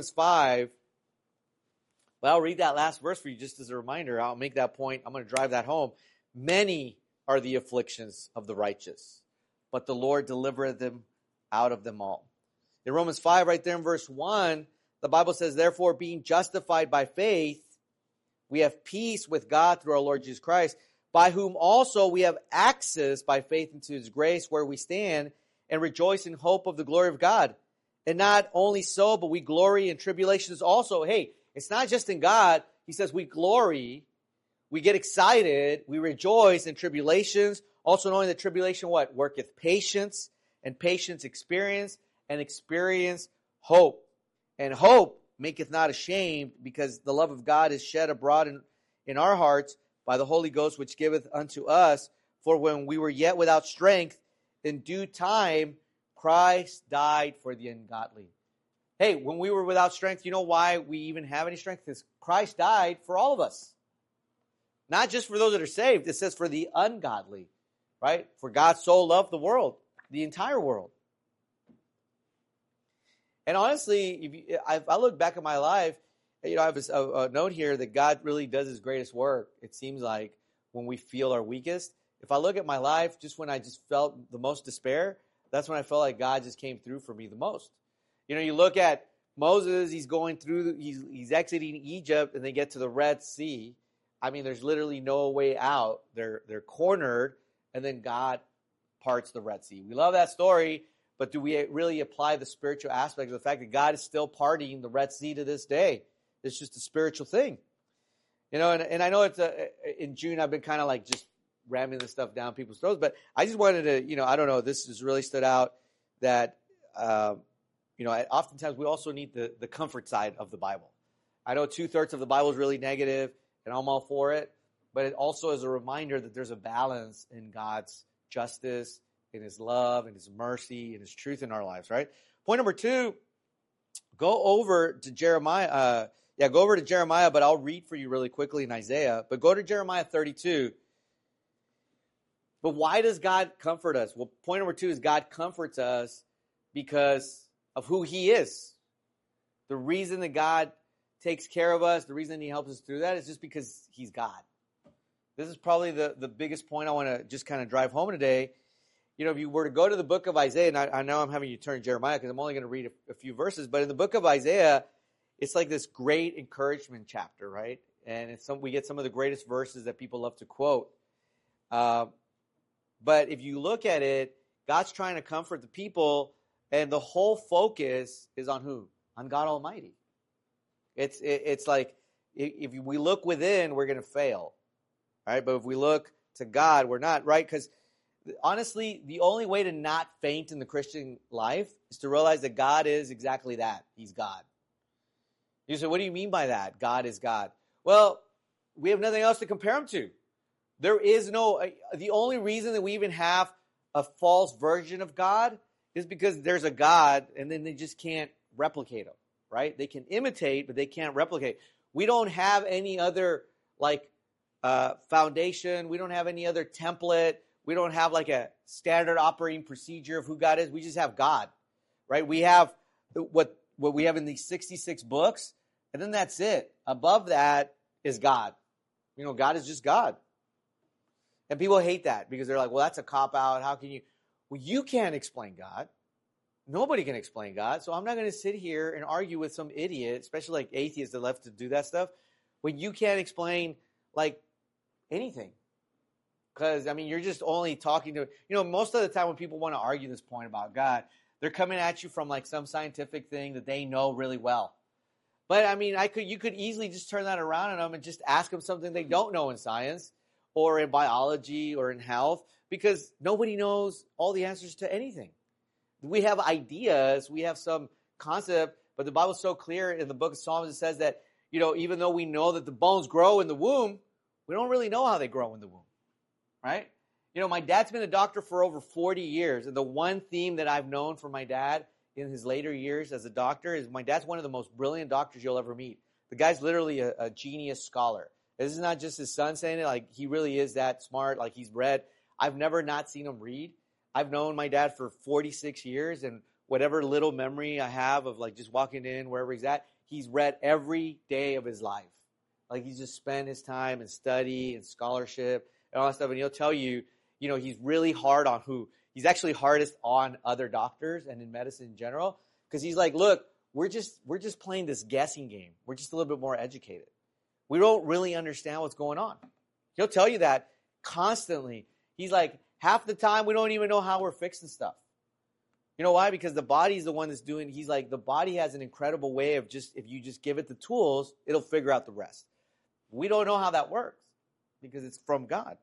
Well, I'll read that last verse for you just as a reminder. I'll make that point. I'm going to drive that home. Many are the afflictions of the righteous, but the Lord delivereth them out of them all. In Romans 5, right there in verse 1, the Bible says, therefore, being justified by faith, we have peace with God through our Lord Jesus Christ, by whom also we have access by faith into His grace, where we stand and rejoice in hope of the glory of God. And not only so, but we glory in tribulations also. Hey, it's not just in God. He says we glory, we get excited, we rejoice in tribulations, also knowing that tribulation what? Worketh patience, and patience experience, and experience hope. And hope maketh not ashamed, because the love of God is shed abroad in our hearts by the Holy Ghost, which giveth unto us. For when we were yet without strength, in due time Christ died for the ungodly. Hey, when we were without strength, you know why we even have any strength? Because Christ died for all of us. Not just for those that are saved. It says for the ungodly, right? For God so loved the world, the entire world. And honestly, if I look back at my life, I have a note here that God really does his greatest work, it seems like, when we feel our weakest. If I look at my life, just when I just felt the most despair, that's when I felt like God just came through for me the most. You look at Moses, he's going through, he's exiting Egypt, and they get to the Red Sea. I mean, there's literally no way out. They're cornered, and then God parts the Red Sea. We love that story, but do we really apply the spiritual aspect of the fact that God is still parting the Red Sea to this day? It's just a spiritual thing. And I know it's in June, I've been kind of like just ramming this stuff down people's throats, but I just wanted to, I don't know, this has really stood out that, oftentimes we also need the comfort side of the Bible. I know 2/3 of the Bible is really negative, and I'm all for it, but it also is a reminder that there's a balance in God's justice, in his love, in his mercy, in his truth in our lives, right? Point number 2, go over to Jeremiah. Go over to Jeremiah, but I'll read for you really quickly in Isaiah. But go to Jeremiah 32. But why does God comfort us? Well, point number 2 is God comforts us because of who he is. The reason that God takes care of us, the reason he helps us through that is just because he's God. This is probably the biggest point I want to just kind of drive home today. If you were to go to the book of Isaiah, and I know I'm having you turn to Jeremiah because I'm only going to read a few verses, but in the book of Isaiah, it's like this great encouragement chapter, right? And we get some of the greatest verses that people love to quote. But if you look at it, God's trying to comfort the people, and the whole focus is on who? On God Almighty. It's like if we look within, we're going to fail, right? But if we look to God, we're not, right? Because honestly, the only way to not faint in the Christian life is to realize that God is exactly that. He's God. You say, what do you mean by that? God is God. Well, we have nothing else to compare him to. There is the only reason that we even have a false version of God is because there's a God and then they just can't replicate him, right? They can imitate, but they can't replicate. We don't have any other foundation. We don't have any other template. We don't have like a standard operating procedure of who God is. We just have God, right? We have what we have in these 66 books, and then that's it. Above that is God. God is just God. And people hate that because they're like, well, that's a cop-out. How can you? Well, you can't explain God. Nobody can explain God. So I'm not going to sit here and argue with some idiot, especially like atheists that love to do that stuff, when you can't explain like anything. Because, you're just only talking to, most of the time when people want to argue this point about God, they're coming at you from like some scientific thing that they know really well. But you could easily just turn that around on them and just ask them something they don't know in science or in biology or in health, because nobody knows all the answers to anything. We have ideas, we have some concept, but the Bible's so clear in the book of Psalms, it says that, even though we know that the bones grow in the womb, we don't really know how they grow in the womb, right? My dad's been a doctor for over 40 years, and the one theme that I've known from my dad in his later years as a doctor is my dad's one of the most brilliant doctors you'll ever meet. The guy's literally a genius scholar. This is not just his son saying it, like he really is that smart, like he's read. I've never not seen him read. I've known my dad for 46 years, and whatever little memory I have of like just walking in wherever he's at, he's read every day of his life. Like he's just spent his time in study and scholarship and all that stuff. And he'll tell you, he's really hard on he's actually hardest on other doctors and in medicine in general. Because he's like, look, we're just playing this guessing game. We're just a little bit more educated. We don't really understand what's going on. He'll tell you that constantly. He's like, half the time we don't even know how we're fixing stuff. You know why? Because the body's the one that's doing, he's like, the body has an incredible way of if you just give it the tools, it'll figure out the rest. We don't know how that works because it's from God.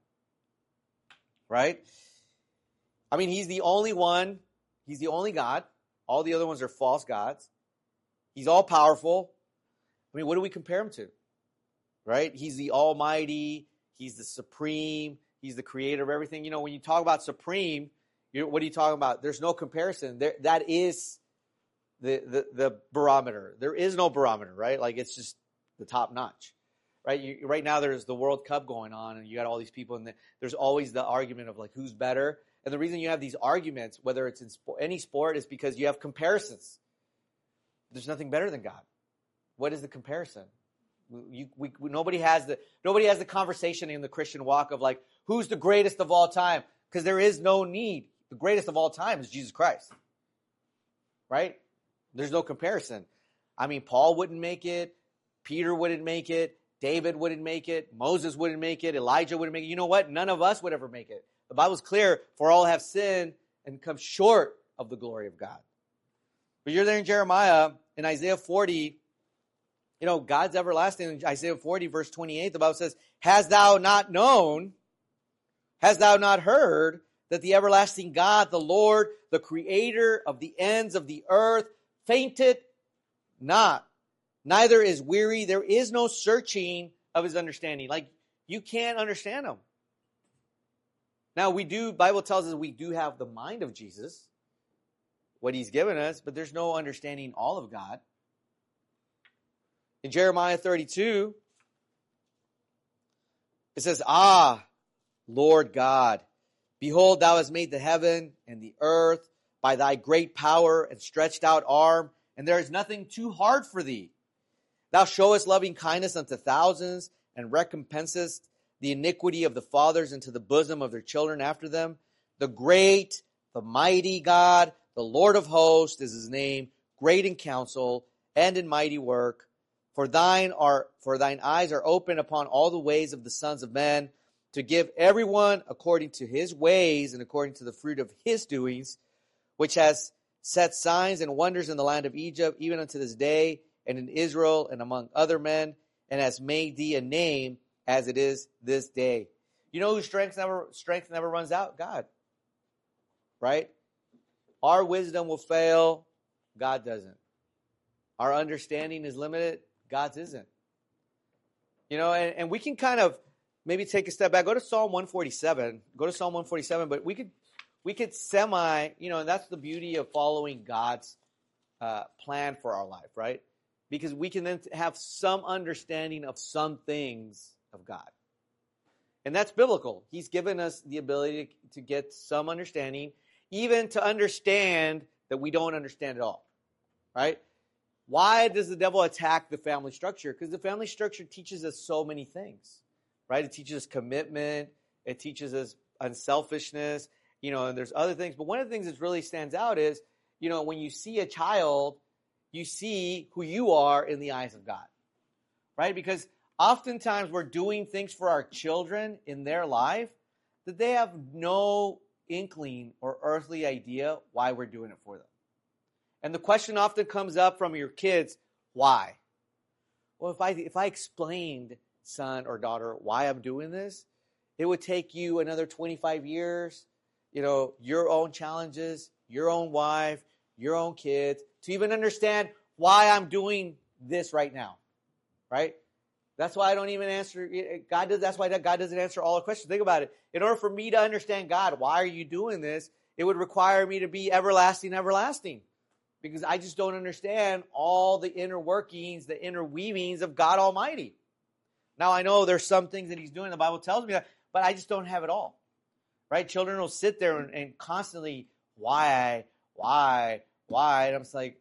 Right? He's the only one. He's the only God. All the other ones are false gods. He's all powerful. What do we compare him to? Right? He's the Almighty. He's the Supreme. He's the creator of everything. When you talk about Supreme, what are you talking about? There's no comparison. That is the barometer. There is no barometer, right? Like it's just the top notch. right? Right now there's the World Cup going on, and you got all these people, and there's always the argument of like who's better. And the reason you have these arguments, whether it's in any sport, is because you have comparisons. There's nothing better than God. What is the comparison? Nobody has the conversation in the Christian walk of like who's the greatest of all time, because there is no need. The greatest of all time is Jesus Christ, right? There's no comparison. I mean, Paul wouldn't make it. Peter wouldn't make it. David wouldn't make it. Moses wouldn't make it. Elijah wouldn't make it. You know what? None of us would ever make it. The Bible's clear, for all have sinned and come short of the glory of God. But you're there in Jeremiah, in Isaiah 40, God's everlasting. In Isaiah 40, verse 28, the Bible says, "Hast thou not known, hast thou not heard, that the everlasting God, the Lord, the creator of the ends of the earth, fainted not, neither is weary. There is no searching of his understanding." Like, you can't understand him. Now, Bible tells us we do have the mind of Jesus, what he's given us, but there's no understanding all of God. In Jeremiah 32, it says, "Ah, Lord God, behold, thou hast made the heaven and the earth by thy great power and stretched out arm, and there is nothing too hard for thee. Thou showest loving kindness unto thousands, and recompensest the iniquity of the fathers into the bosom of their children after them. The great, the mighty God, the Lord of hosts is his name, great in counsel and in mighty work. For thine eyes are open upon all the ways of the sons of men, to give everyone according to his ways and according to the fruit of his doings, which has set signs and wonders in the land of Egypt, even unto this day, and in Israel and among other men, and has made thee a name as it is this day." You know whose strength never runs out? God. Right? Our wisdom will fail. God doesn't. Our understanding is limited. God's isn't. And we can kind of maybe take a step back. Go to Psalm 147. But we could and that's the beauty of following God's plan for our life, right? Because we can then have some understanding of some things of God. And that's biblical. He's given us the ability to get some understanding, even to understand that we don't understand at all, right? Why does the devil attack the family structure? Because the family structure teaches us so many things, right? It teaches us commitment. It teaches us unselfishness, and there's other things. But one of the things that really stands out is, when you see a child, you see who you are in the eyes of God, right? Because oftentimes we're doing things for our children in their life that they have no inkling or earthly idea why we're doing it for them. And the question often comes up from your kids, why? Well, if I explained, son or daughter, why I'm doing this, it would take you another 25 years, your own challenges, your own wife, your own kids, to even understand why I'm doing this right now, right? That's why I don't even answer God. That's why God doesn't answer all the questions. Think about it. In order for me to understand God, why are you doing this? It would require me to be everlasting, because I just don't understand all the inner workings, the inner weavings of God Almighty. Now I know there's some things that He's doing. The Bible tells me that, but I just don't have it all. Right? Children will sit there and constantly, why? And I'm just like,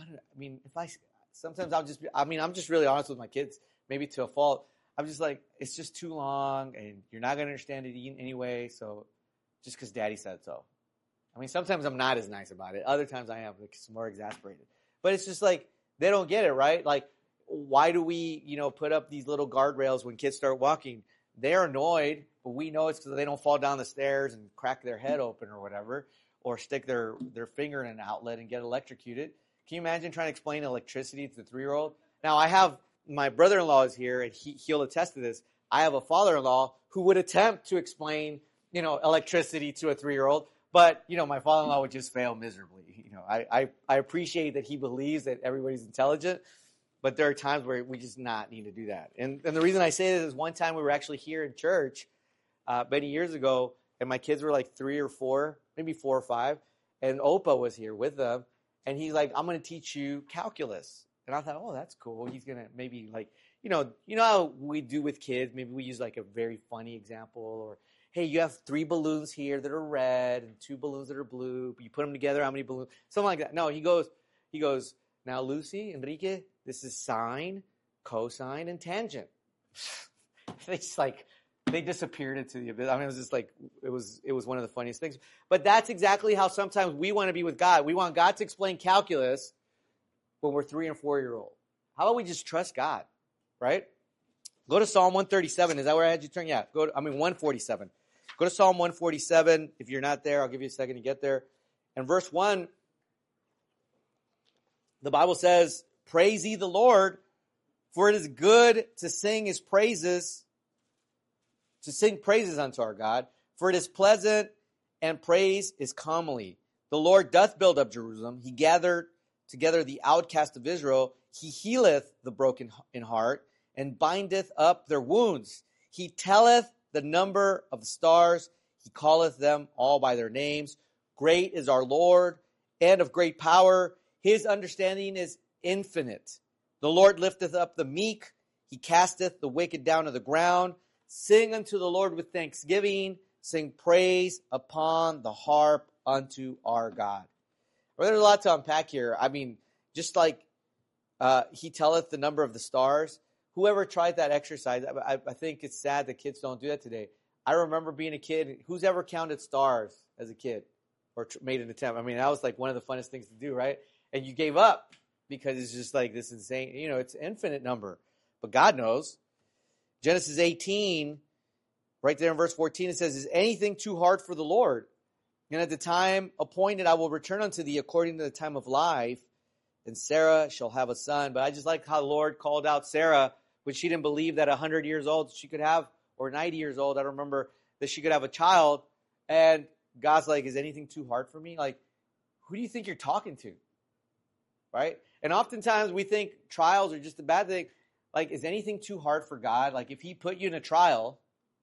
sometimes I'm just really honest with my kids. Maybe to a fault. I'm just like, it's just too long, and you're not going to understand it anyway, so just because Daddy said so. Sometimes I'm not as nice about it. Other times I am, it's more exasperated. But it's just like, they don't get it, right? Like, why do we, put up these little guardrails when kids start walking? They're annoyed, but we know it's because they don't fall down the stairs and crack their head open or whatever, or stick their finger in an outlet and get electrocuted. Can you imagine trying to explain electricity to the 3-year-old? Now, I have my brother-in-law is here, and he'll attest to this. I have a father-in-law who would attempt to explain, electricity to a 3-year-old, but, my father-in-law would just fail miserably. I appreciate that he believes that everybody's intelligent, but there are times where we just not need to do that. And the reason I say this is one time we were actually here in church many years ago, and my kids were like 3 or 4, maybe 4 or 5, and Opa was here with them, and he's like, I'm going to teach you calculus. And I thought, oh, that's cool. He's going to maybe you know how we do with kids. Maybe we use like a very funny example, or hey, you have 3 balloons here that are red and 2 balloons that are blue. But you put them together, how many balloons? Something like that. No, he goes. Now, Lucy, Enrique, this is sine, cosine, and tangent. They disappeared into the abyss. I mean, it was just like it was one of the funniest things. But that's exactly how sometimes we want to be with God. We want God to explain calculus when we're 3 and 4-year-old. How about we just trust God, right? Go to Psalm 137. Is that where I had you turn? Yeah. 147. Go to Psalm 147. If you're not there, I'll give you a second to get there. And verse 1, the Bible says, "Praise ye the Lord, for it is good to sing his praises, to sing praises unto our God, for it is pleasant, and praise is comely. The Lord doth build up Jerusalem. He gathered together the outcast of Israel. He healeth the broken in heart, and bindeth up their wounds. He telleth the number of the stars. He calleth them all by their names. Great is our Lord, and of great power. His understanding is infinite. The Lord lifteth up the meek. He casteth the wicked down to the ground. Sing unto the Lord with thanksgiving. Sing praise upon the harp unto our God." Well, there's a lot to unpack here. I mean, just like he telleth the number of the stars. Whoever tried that exercise, I think it's sad that kids don't do that today. I remember being a kid. Who's ever counted stars as a kid or made an attempt? I mean, that was like one of the funnest things to do, right? And you gave up because it's just like this insane, it's an infinite number. But God knows. Genesis 18, right there in verse 14, it says, "Is anything too hard for the Lord? And at the time appointed, I will return unto thee according to the time of life, and Sarah shall have a son." But I just like how the Lord called out Sarah when she didn't believe that 100 years old she could have, or 90 years old, I don't remember, that she could have a child. And God's like, "Is anything too hard for me?" Like, who do you think you're talking to? Right? And oftentimes we think trials are just a bad thing. Like, is anything too hard for God? Like, if he put you in a trial,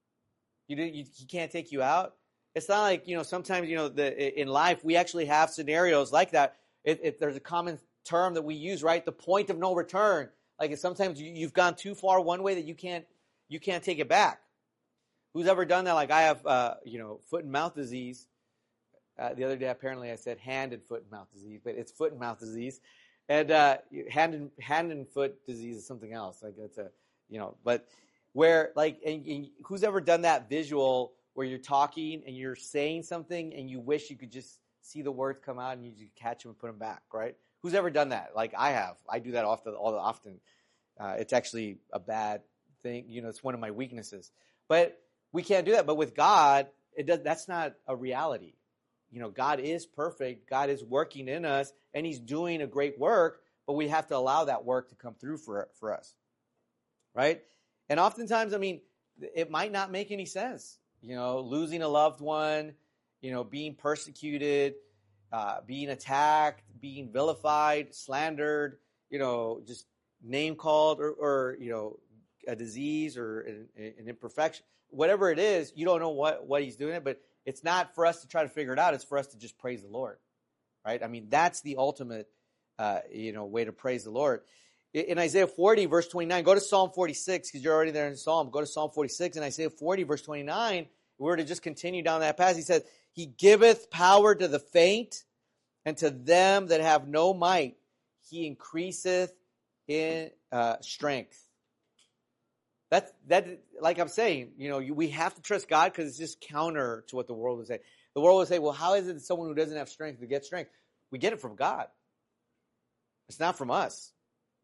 he can't take you out. It's not like, sometimes, in life, we actually have scenarios like that. There's a common term that we use, right? The point of no return. Like, sometimes you've gone too far one way that you can't take it back. Who's ever done that? Like, I have, foot and mouth disease. The other day, apparently, I said hand and foot and mouth disease, but it's foot and mouth disease. And hand and foot disease is something else. Like, it's but where, like, and who's ever done that visual where you're talking and you're saying something and you wish you could just see the words come out and you just catch them and put them back, right? Who's ever done that? Like, I have. I do that often. It's actually a bad thing. It's one of my weaknesses. But we can't do that. But with God, that's not a reality. God is perfect. God is working in us, and he's doing a great work, but we have to allow that work to come through for us, right? And oftentimes, I mean, it might not make any sense, losing a loved one, being persecuted, being attacked, being vilified, slandered, just name called, or a disease or an imperfection, whatever it is. You don't know what he's doing, but it's not for us to try to figure it out. It's for us to just praise the Lord, right? I mean, that's the ultimate, way to praise the Lord. In Isaiah 40, verse 29, go to Psalm 46, because you're already there in Psalm. Go to Psalm 46, and Isaiah 40, verse 29, we were to just continue down that path. He says, "He giveth power to the faint, and to them that have no might, he increaseth in strength." That, like I'm saying, we have to trust God, because it's just counter to what the world would say. The world would say, well, how is it that someone who doesn't have strength to get strength? We get it from God. It's not from us.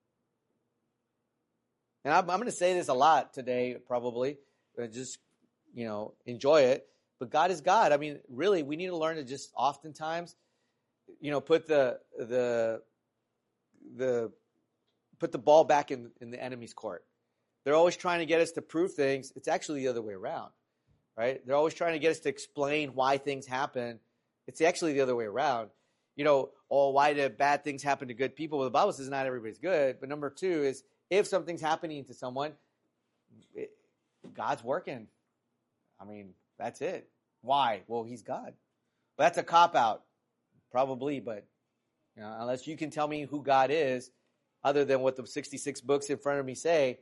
And I'm going to say this a lot today, probably. Just, enjoy it. But God is God. I mean, really, we need to learn to just oftentimes, put the ball back in the enemy's court. They're always trying to get us to prove things. It's actually the other way around, right? They're always trying to get us to explain why things happen. It's actually the other way around. Why do bad things happen to good people? Well, the Bible says not everybody's good. But number two is, if something's happening to someone, God's working. I mean, that's it. Why? Well, he's God. But that's a cop-out, probably. But unless you can tell me who God is, other than what the 66 books in front of me say,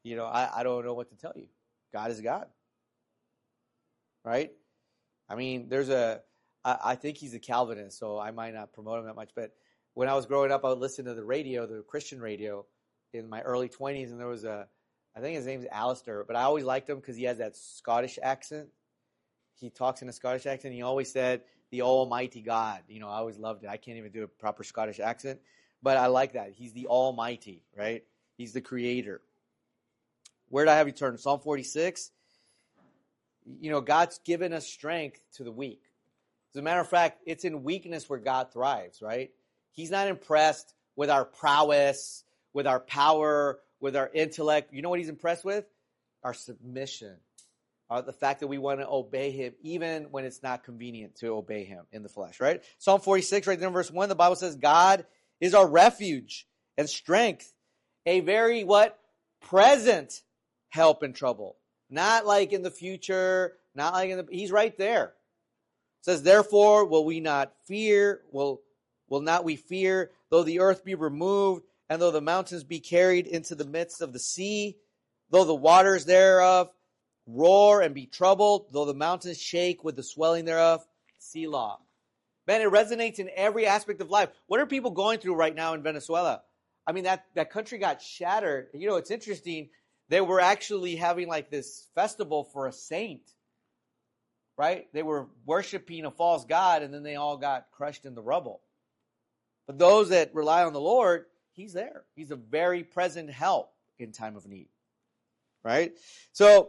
I don't know what to tell you. God is God. Right? I mean, I think he's a Calvinist, so I might not promote him that much. But when I was growing up, I would listen to the radio, the Christian radio, in my early 20s, and there was I think his name's Alistair, but I always liked him because he has that Scottish accent. He talks in a Scottish accent. He always said, the Almighty God. I always loved it. I can't even do a proper Scottish accent, but I like that. He's the Almighty, right? He's the Creator. Where did I have you turn? Psalm 46. God's given us strength to the weak. As a matter of fact, it's in weakness where God thrives, right? He's not impressed with our prowess, with our power, with our intellect. You know what he's impressed with? Our submission. The fact that we want to obey him even when it's not convenient to obey him in the flesh, right? Psalm 46, right there in verse 1, the Bible says, God is our refuge and strength, a very present help in trouble. Not like in the future, not like he's right there. It says, therefore will we not fear, will not we fear, though the earth be removed, and though the mountains be carried into the midst of the sea, though the waters thereof roar and be troubled, though the mountains shake with the swelling thereof. Selah. Man, it resonates in every aspect of life. What are people going through right now in Venezuela? I mean, that country got shattered. It's interesting. They were actually having like this festival for a saint, right? They were worshiping a false god, and then they all got crushed in the rubble. But those that rely on the Lord, he's there. He's a very present help in time of need, right? So,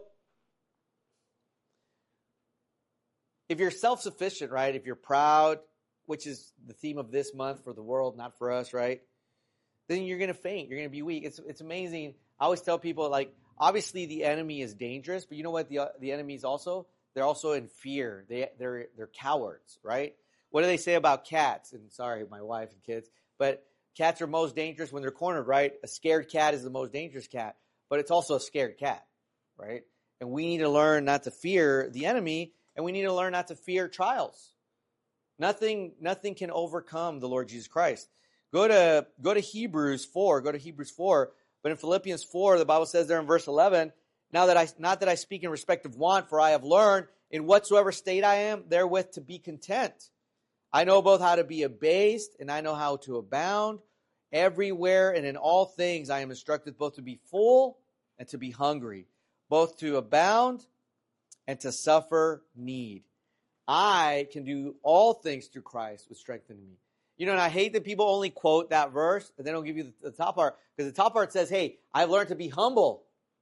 if you're self-sufficient, right, if you're proud, which is the theme of this month for the world, not for us, right, then you're going to faint. You're going to be weak. It's amazing. I always tell people, obviously the enemy is dangerous, but you know what the enemy is also? They're also in fear. They're cowards, right? What do they say about cats? And sorry, my wife and kids, but cats are most dangerous when they're cornered, right? A scared cat is the most dangerous cat, but it's also a scared cat, right? And we need to learn not to fear the enemy, and we need to learn not to fear trials. Nothing can overcome the Lord Jesus Christ. Go to Hebrews 4. Go to Hebrews 4. But in Philippians 4, the Bible says there in verse 11, not that I speak in respect of want, for I have learned in whatsoever state I am, therewith to be content. I know both how to be abased, and I know how to abound. Everywhere and in all things I am instructed both to be full and to be hungry, both to abound and to suffer need. I can do all things through Christ which strengthens me. And I hate that people only quote that verse, and they don't give you the top part, because the top part says, hey, I've learned to be humble,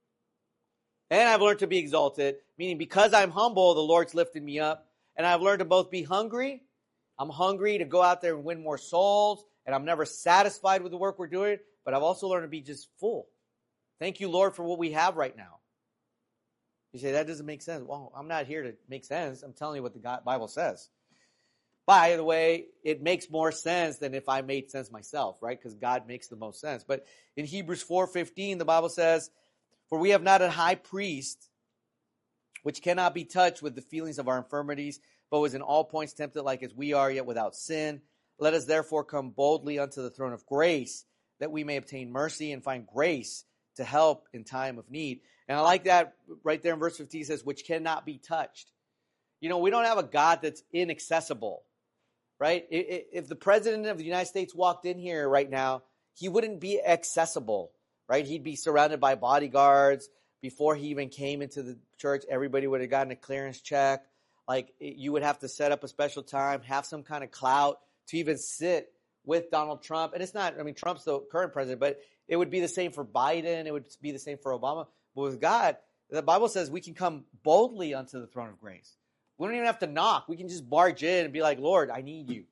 and I've learned to be exalted, meaning because I'm humble, the Lord's lifted me up, and I've learned to both be hungry. I'm hungry to go out there and win more souls, and I'm never satisfied with the work we're doing, but I've also learned to be just full. Thank you, Lord, for what we have right now. You say, that doesn't make sense. Well, I'm not here to make sense. I'm telling you what the Bible says. By the way, it makes more sense than if I made sense myself, right? Because God makes the most sense. But in Hebrews 4:15, the Bible says, for we have not a high priest which cannot be touched with the feelings of our infirmities, but was in all points tempted like as we are, yet without sin. Let us therefore come boldly unto the throne of grace, that we may obtain mercy and find grace to help in time of need. And I like that right there in verse 15, it says, which cannot be touched. We don't have a God that's inaccessible, right? If the president of the United States walked in here right now, he wouldn't be accessible, right? He'd be surrounded by bodyguards. Before he even came into the church, everybody would have gotten a clearance check. You would have to set up a special time, have some kind of clout to even sit with Donald Trump. And it's not, Trump's the current president, but it would be the same for Biden. It would be the same for Obama. But with God, the Bible says we can come boldly unto the throne of grace. We don't even have to knock. We can just barge in and be like, Lord, I need you.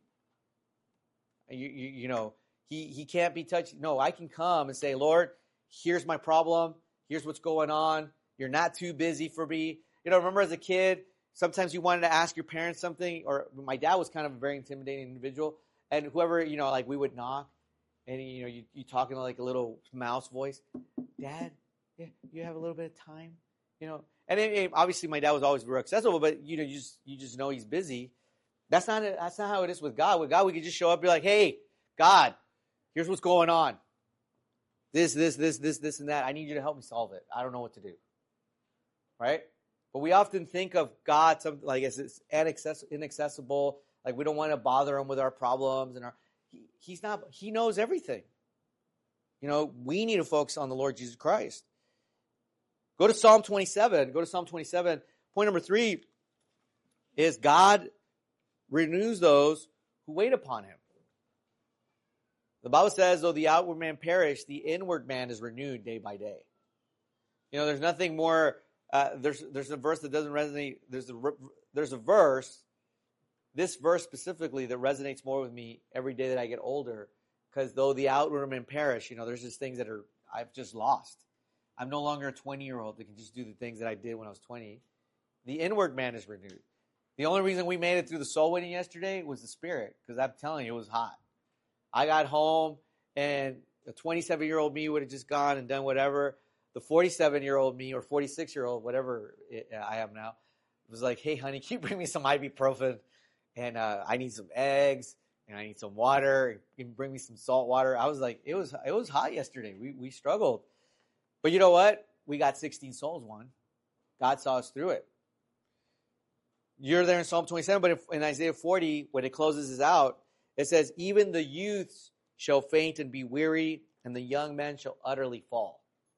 He can't be touched. No, I can come and say, Lord, here's my problem. Here's what's going on. You're not too busy for me. Remember as a kid, sometimes you wanted to ask your parents something, or my dad was kind of a very intimidating individual. And whoever, we would knock, and, you talking like a little mouse voice. Dad, yeah, you have a little bit of time? And obviously my dad was always very accessible, but, you just know he's busy. That's not how it is with God. With God, we could just show up and be like, hey, God, here's what's going on. this, and that. I need you to help me solve it. I don't know what to do. Right? But we often think of God something like it's inaccessible. Like we don't want to bother him with our problems and he's not. He knows everything. We need to focus on the Lord Jesus Christ. Go to Psalm 27. Point number 3 is God renews those who wait upon him. The Bible says, though the outward man perish, the inward man is renewed day by day. There's nothing more. There's a verse that doesn't resonate. There's a verse, this verse specifically, that resonates more with me every day that I get older. Because though the outward man perish, there's just things that I've just lost. I'm no longer a 20-year-old that can just do the things that I did when I was 20. The inward man is renewed. The only reason we made it through the soul winning yesterday was the Spirit. Because I'm telling you, it was hot. I got home and a 27-year-old me would have just gone and done whatever. The 47-year-old me or 46-year-old, whatever I am now, was like, hey, honey, can you bring me some ibuprofen? And I need some eggs and I need some water. You can bring me some salt water. I was like, it was hot yesterday. We struggled. But you know what? We got 16 souls won. God saw us through it. You're there in Psalm 27, but in Isaiah 40, when it closes this out, it says, even the youths shall faint and be weary, and the young men shall utterly fall.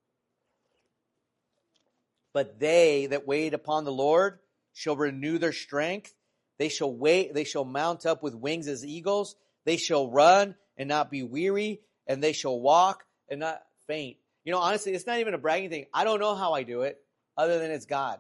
But they that wait upon the Lord shall renew their strength. They shall mount up with wings as eagles. They shall run and not be weary, and they shall walk and not faint. Honestly, it's not even a bragging thing. I don't know how I do it, other than it's God.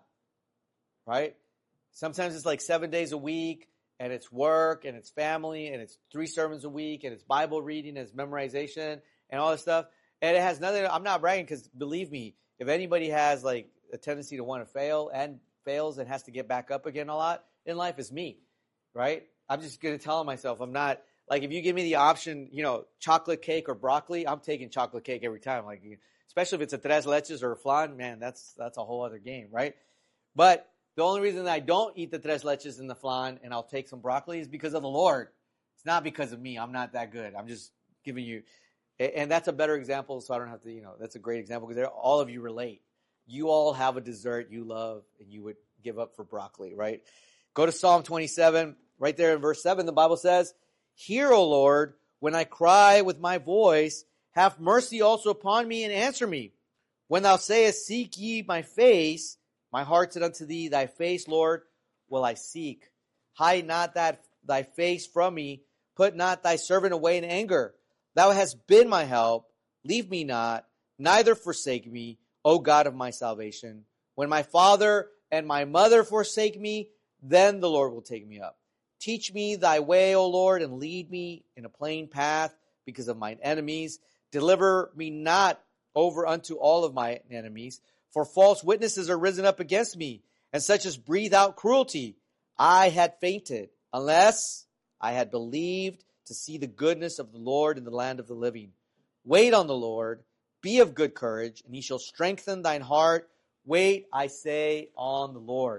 Right? Sometimes it's like 7 days a week, and it's work, and it's family, and it's 3 sermons a week, and it's Bible reading, and it's memorization, and all this stuff. And it has nothing, I'm not bragging, because believe me, if anybody has like a tendency to want to fail and fails and has to get back up again a lot in life, is me, right? I'm just going to tell myself, I'm not, like if you give me the option, chocolate cake or broccoli, I'm taking chocolate cake every time. Like, especially if it's a tres leches or a flan, man, that's a whole other game, right? But the only reason that I don't eat the tres leches and the flan and I'll take some broccoli is because of the Lord. It's not because of me. I'm not that good. I'm just giving you, and that's a better example, so I don't have to, that's a great example because all of you relate. You all have a dessert you love and you would give up for broccoli, right? Go to Psalm 27, right there in verse 7, the Bible says, hear, O Lord, when I cry with my voice, have mercy also upon me and answer me. When thou sayest, seek ye my face, my heart said unto thee, thy face, Lord, will I seek. Hide not thy face from me. Put not thy servant away in anger. Thou hast been my help. Leave me not, neither forsake me, O God of my salvation. When my father and my mother forsake me, then the Lord will take me up. Teach me thy way, O Lord, and lead me in a plain path because of mine enemies. Deliver me not over unto all of my enemies. For false witnesses are risen up against me, and such as breathe out cruelty. I had fainted, unless I had believed to see the goodness of the Lord in the land of the living. Wait on the Lord, be of good courage, and he shall strengthen thine heart. Wait, I say, on the Lord.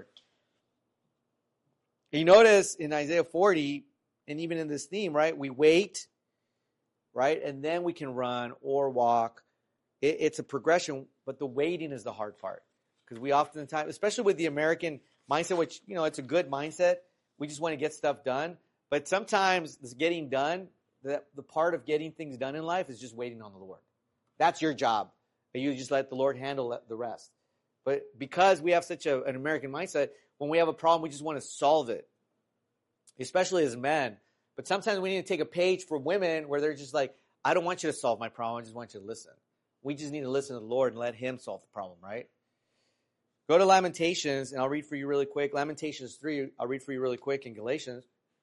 You notice in Isaiah 40, and even in this theme, right, we wait, right, and then we can run or walk. It's a progression, but the waiting is the hard part. Because we oftentimes, especially with the American mindset, which, it's a good mindset, we just want to get stuff done. But sometimes this getting done, the part of getting things done in life is just waiting on the Lord. That's your job. And you just let the Lord handle the rest. But because we have such an American mindset, when we have a problem, we just want to solve it. Especially as men. But sometimes we need to take a page for women where they're just like, I don't want you to solve my problem, I just want you to listen. We just need to listen to the Lord and let him solve the problem, right? Go to Lamentations, and I'll read for you really quick. Lamentations 3, I'll read for you really quick in Galatians.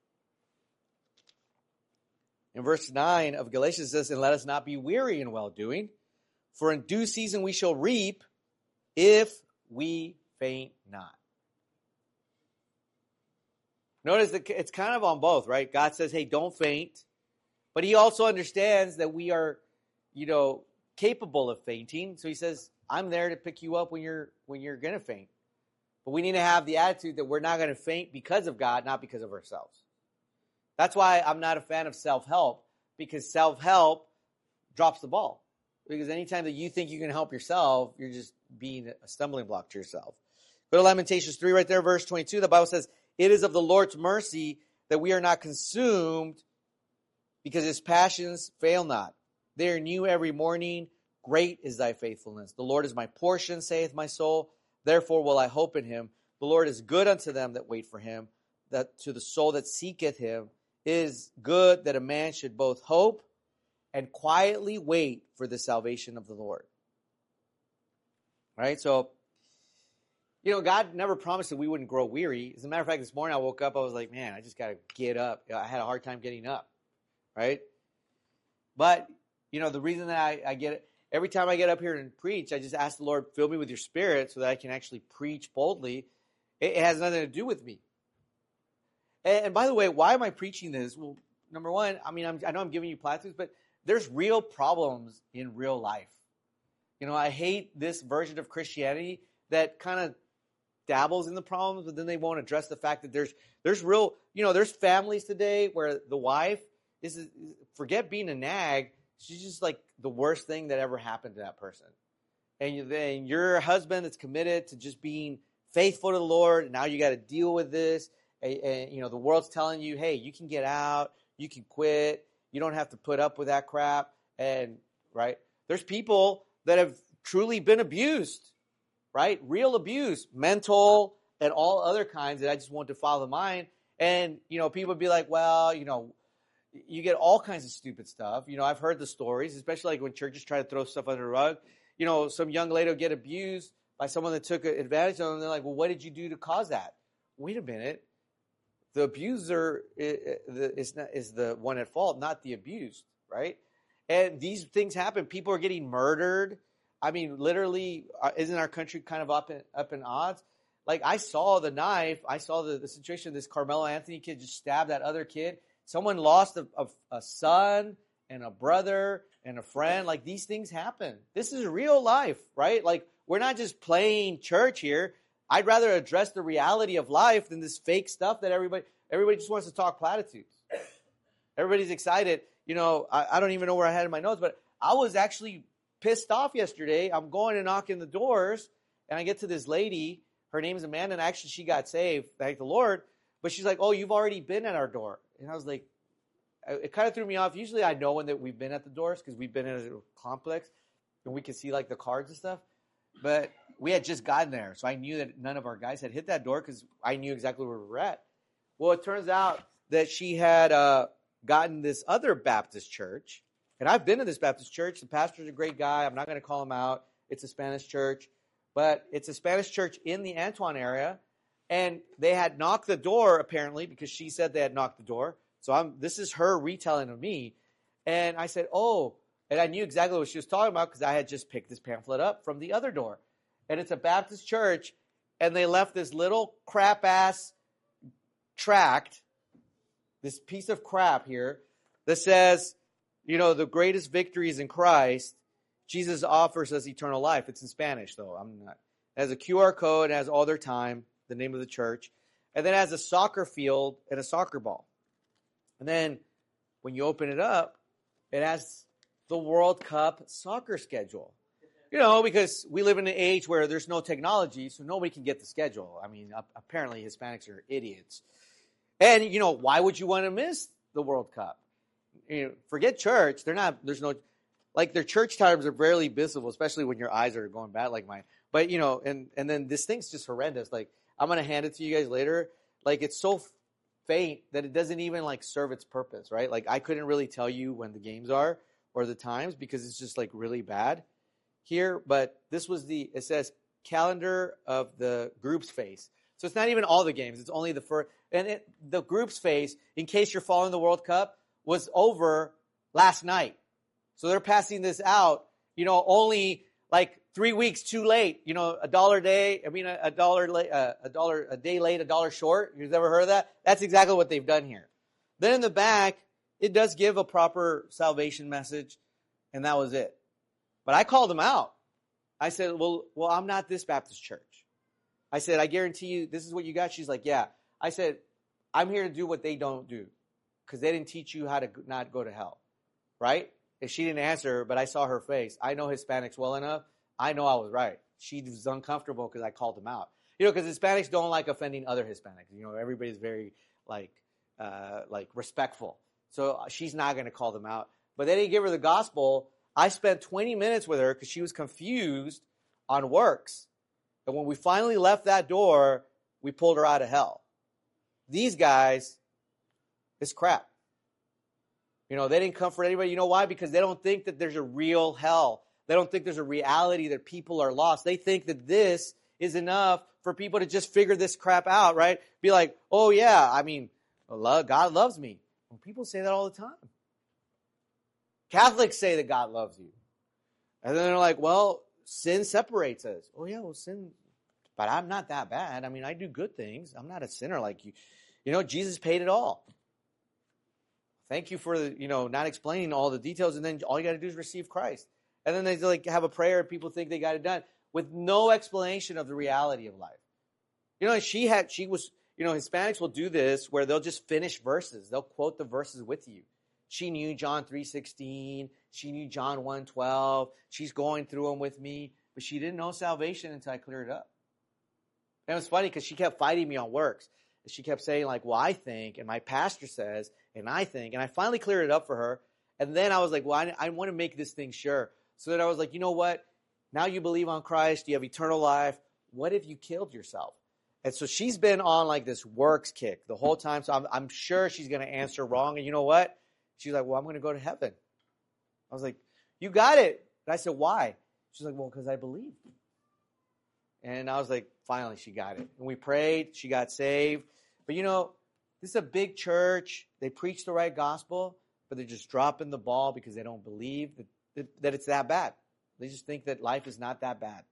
In verse 9 of Galatians it says, and let us not be weary in well-doing, for in due season we shall reap if we faint not. Notice that it's kind of on both, right? God says, hey, don't faint. But he also understands that we are, capable of fainting. So he says, I'm there to pick you up when you're going to faint. But we need to have the attitude that we're not going to faint because of God, not because of ourselves. That's why I'm not a fan of self-help, because self-help drops the ball. Because anytime that you think you can help yourself, you're just being a stumbling block to yourself. Go to Lamentations 3 right there, verse 22. The Bible says, it is of the Lord's mercy that we are not consumed, because his passions fail not. They are new every morning. Great is thy faithfulness. The Lord is my portion, saith my soul. Therefore will I hope in him. The Lord is good unto them that wait for him, that to the soul that seeketh him. It is good that a man should both hope and quietly wait for the salvation of the Lord. Right? So, God never promised that we wouldn't grow weary. As a matter of fact, this morning I woke up, I was like, man, I just got to get up. I had a hard time getting up. Right? But, the reason that I get it, every time I get up here and preach, I just ask the Lord, fill me with your spirit so that I can actually preach boldly. It has nothing to do with me. And by the way, why am I preaching this? Well, number one, I know I'm giving you platitudes, but there's real problems in real life. I hate this version of Christianity that kind of dabbles in the problems, but then they won't address the fact that there's real, there's families today where the wife is, forget being a nag, she's just like the worst thing that ever happened to that person. And then your husband that's committed to just being faithful to the Lord, and now you got to deal with this. And the world's telling you, hey, you can get out, you can quit, you don't have to put up with that crap. And right, there's people that have truly been abused, right? Real abuse, mental and all other kinds that I just won't defile the mind. And people would be like, well, you get all kinds of stupid stuff. I've heard the stories, especially like when churches try to throw stuff under the rug. Some young lady will get abused by someone that took advantage of them. They're like, well, what did you do to cause that? Wait a minute. The abuser is the one at fault, not the abused, right? And these things happen. People are getting murdered. I mean, literally, isn't our country kind of up in odds? Like, I saw the knife. I saw the situation. This Carmelo Anthony kid just stabbed that other kid. Someone lost a son and a brother and a friend. Like, these things happen. This is real life, right? Like, we're not just playing church here. I'd rather address the reality of life than this fake stuff that everybody just wants to talk platitudes. Everybody's excited. I don't even know where I had in my notes, but I was actually pissed off yesterday. I'm going and knocking the doors, and I get to this lady. Her name's Amanda, and actually she got saved, thank the Lord. But she's like, oh, you've already been at our door. And I was like, it kind of threw me off. Usually I know when that we've been at the doors because we've been in a complex, and we can see like the cards and stuff. But we had just gotten there, so I knew that none of our guys had hit that door because I knew exactly where we were at. Well, it turns out that she had gotten this other Baptist church, and I've been to this Baptist church. The pastor's a great guy. I'm not going to call him out. It's a Spanish church, but it's a Spanish church in the Antoine area, and they had knocked the door apparently because she said they had knocked the door. So this is her retelling of me, and I said, oh, and I knew exactly what she was talking about because I had just picked this pamphlet up from the other door. And it's a Baptist church, and they left this little crap-ass tract, this piece of crap here, that says, the greatest victory is in Christ. Jesus offers us eternal life. It's in Spanish, though. I'm not. It has a QR code, it has all their time, the name of the church, and then it has a soccer field and a soccer ball. And then when you open it up, it has the World Cup soccer schedule. Because we live in an age where there's no technology, so nobody can get the schedule. I mean, apparently Hispanics are idiots. And, why would you want to miss the World Cup? Forget church. There's no, like their church times are barely visible, especially when your eyes are going bad like mine. But, and then this thing's just horrendous. Like, I'm going to hand it to you guys later. Like, it's so faint that it doesn't even, like, serve its purpose, right? Like, I couldn't really tell you when the games are or the times because it's just, like, really bad here, but this was it says calendar of the groups phase. So it's not even all the games. It's only the first. And the groups phase, in case you're following the World Cup, was over last night. So they're passing this out, only like 3 weeks too late. $1 a day. I mean, a dollar a day late, $1 short. You've never heard of that? That's exactly what they've done here. Then in the back, it does give a proper salvation message, and that was it. But I called them out. I said, well, I'm not this Baptist church. I said, I guarantee you this is what you got. She's like, yeah. I said, I'm here to do what they don't do because they didn't teach you how to not go to hell, right? if she didn't answer, but I saw her face, I know Hispanics well enough. I know I was right. She was uncomfortable because I called them out. Because Hispanics don't like offending other Hispanics. Everybody's very like respectful. So she's not going to call them out. But they didn't give her the gospel. I spent 20 minutes with her because she was confused on works. And when we finally left that door, we pulled her out of hell. These guys, it's crap. They didn't comfort anybody. You know why? Because they don't think that there's a real hell. They don't think there's a reality that people are lost. They think that this is enough for people to just figure this crap out, right? Be like, oh yeah, God loves me. Well, people say that all the time. Catholics say that God loves you. And then they're like, well, sin separates us. Oh yeah, well sin, but I'm not that bad. I do good things. I'm not a sinner like you. Jesus paid it all. Thank you for not explaining all the details, and then all you got to do is receive Christ. And then they have a prayer, and people think they got it done with no explanation of the reality of life. Hispanics will do this where they'll just finish verses. They'll quote the verses with you. She knew John 3:16. She knew John 1:12. She's going through them with me, but she didn't know salvation until I cleared it up. And it was funny because she kept fighting me on works. She kept saying well, I think, and my pastor says, and I think, and I finally cleared it up for her. And then I was like, well, I want to make this thing sure. So then I was like, you know what? Now you believe on Christ, you have eternal life. What if you killed yourself? And so she's been on this works kick the whole time. So I'm sure she's going to answer wrong. And you know what? She's like, well, I'm going to go to heaven. I was like, you got it. And I said, why? She's like, well, because I believe. And I was like, finally, she got it. And we prayed. She got saved. But this is a big church. They preach the right gospel, but they're just dropping the ball because they don't believe that it's that bad. They just think that life is not that bad.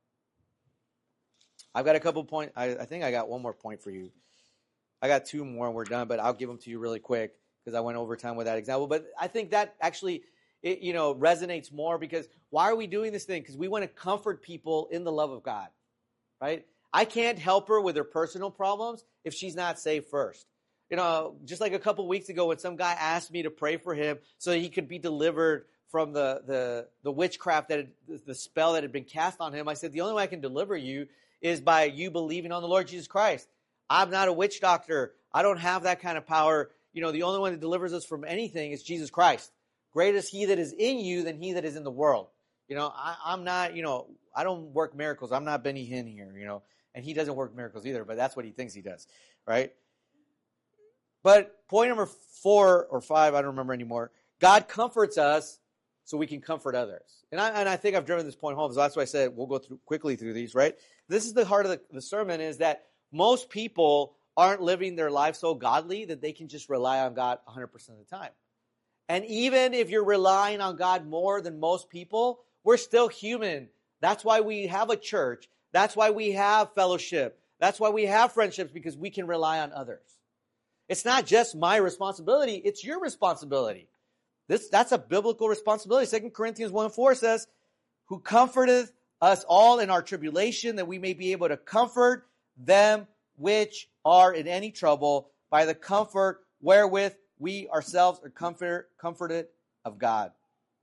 I've got a couple points. I think I got one more point for you. I got two more and we're done, but I'll give them to you really quick because I went over time with that example. But I think that actually, resonates more because why are we doing this thing? Because we want to comfort people in the love of God, right? I can't help her with her personal problems if she's not saved first. Just like a couple weeks ago when some guy asked me to pray for him so he could be delivered from the witchcraft, the spell that had been cast on him. I said, the only way I can deliver you is by you believing on the Lord Jesus Christ. I'm not a witch doctor. I don't have that kind of power. The only one that delivers us from anything is Jesus Christ. Greater is he that is in you than he that is in the world. I'm not, I don't work miracles. I'm not Benny Hinn here, and he doesn't work miracles either, but that's what he thinks he does, right? But point number 4 or 5, I don't remember anymore. God comforts us so we can comfort others. And I think I've driven this point home, so that's why I said we'll go quickly through these, right? This is the heart of the sermon, is that most people aren't living their life so godly that they can just rely on God 100% of the time. And even if you're relying on God more than most people, we're still human. That's why we have a church. That's why we have fellowship. That's why we have friendships, because we can rely on others. It's not just my responsibility, it's your responsibility. That's a biblical responsibility. 2 Corinthians 1:4 says, who comforteth us all in our tribulation, that we may be able to comfort them which are in any trouble by the comfort wherewith we ourselves are comforted of God.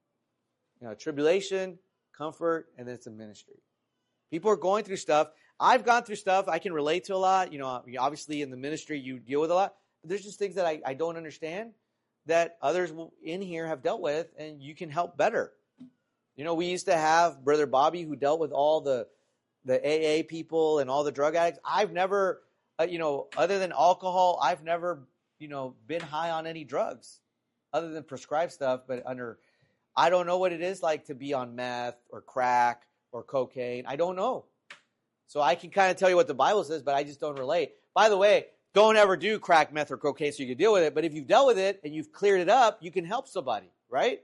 Tribulation, comfort, and then it's a ministry. People are going through stuff. I've gone through stuff I can relate to a lot. Obviously in the ministry you deal with a lot. But there's just things that I don't understand that others in here have dealt with, and you can help better. We used to have Brother Bobby who dealt with all the AA people and all the drug addicts. I've never, other than alcohol, I've never, been high on any drugs other than prescribed stuff. But I don't know what it is like to be on meth or crack or cocaine. I don't know. So I can kind of tell you what the Bible says, but I just don't relate. By the way, don't ever do crack, meth, or cocaine so you can deal with it. But if you've dealt with it and you've cleared it up, you can help somebody, right?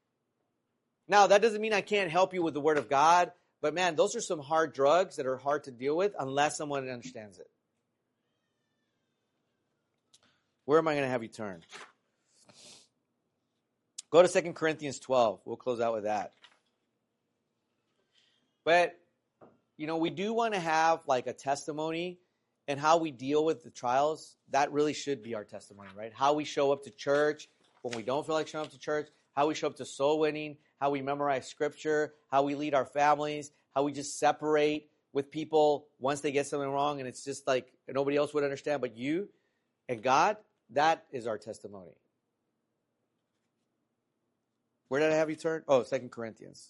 Now, that doesn't mean I can't help you with the Word of God. But man, those are some hard drugs that are hard to deal with unless someone understands it. Where am I going to have you turn? Go to 2 Corinthians 12. We'll close out with that. But, we do want to have like a testimony, and how we deal with the trials. That really should be our testimony, right? How we show up to church when we don't feel like showing up to church. how we show up to soul winning, how we memorize scripture, how we lead our families, how we just separate with people once they get something wrong and it's just like nobody else would understand but you and God. That is our testimony. Where did I have you turn? Oh, 2 Corinthians.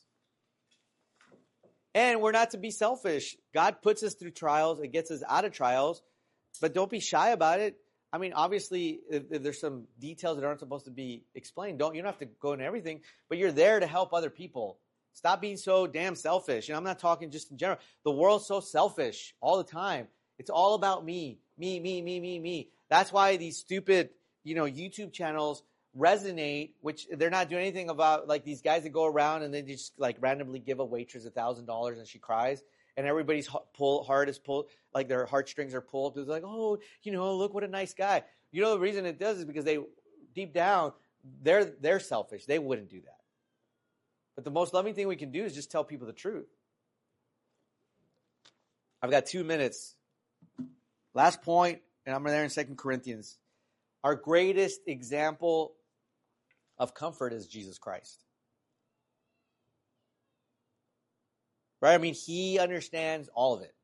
And we're not to be selfish. God puts us through trials. It gets us out of trials. But don't be shy about it. I mean, obviously, if there's some details that aren't supposed to be explained. You don't have to go into everything. But you're there to help other people. Stop being so damn selfish. And I'm not talking just in general. The world's so selfish all the time. It's all about me. Me, me, me, me, me. That's why these stupid, YouTube channels resonate, which they're not doing anything about, like these guys that go around and they just like randomly give a waitress $1,000 and she cries and everybody's heart is pulled, like their heartstrings are pulled. It's like, oh, look what a nice guy. The reason it does is because they deep down they're selfish. They wouldn't do that. But the most loving thing we can do is just tell people the truth. I've got 2 minutes. Last point, and I'm there in 2 Corinthians. Our greatest example of comfort is Jesus Christ. Right? I mean, he understands all of it.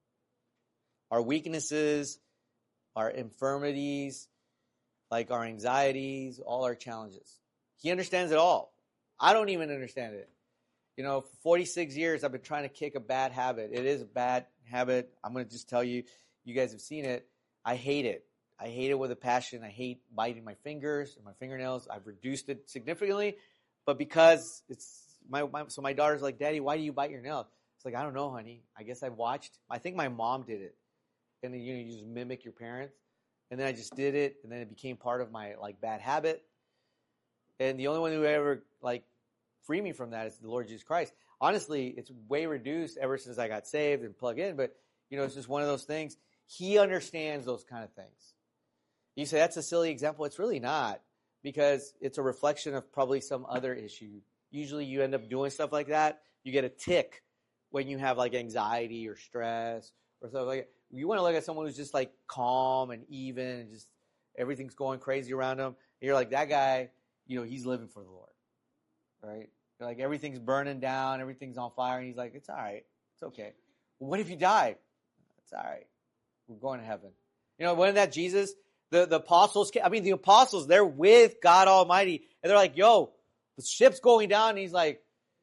Our weaknesses, our infirmities, like our anxieties, all our challenges. He understands it all. I don't even understand it. For 46 years, I've been trying to kick a bad habit. It is a bad habit. I'm going to just tell you, you guys have seen it. I hate it. I hate it with a passion. I hate biting my fingers and my fingernails. I've reduced it significantly, but because it's so my daughter's like, Daddy, why do you bite your nails? It's like, I don't know, honey. I guess I watched. I think my mom did it, and then you just mimic your parents. And then I just did it, and then it became part of my bad habit. And the only one who ever free me from that is the Lord Jesus Christ. Honestly, it's way reduced ever since I got saved and plugged in. But it's just one of those things. He understands those kind of things. You say that's a silly example. It's really not, because it's a reflection of probably some other issue. Usually you end up doing stuff like that. You get a tick when you have anxiety or stress or stuff like that. You want to look at someone who's just calm and even and just everything's going crazy around him. And you're like, that guy, he's living for the Lord, right? You're everything's burning down, everything's on fire. And he's like, it's all right. It's okay. Well, what if you die? It's all right. We're going to heaven. Wasn't that Jesus? The apostles, the apostles, they're with God Almighty. And they're like, yo, the ship's going down. And he's like,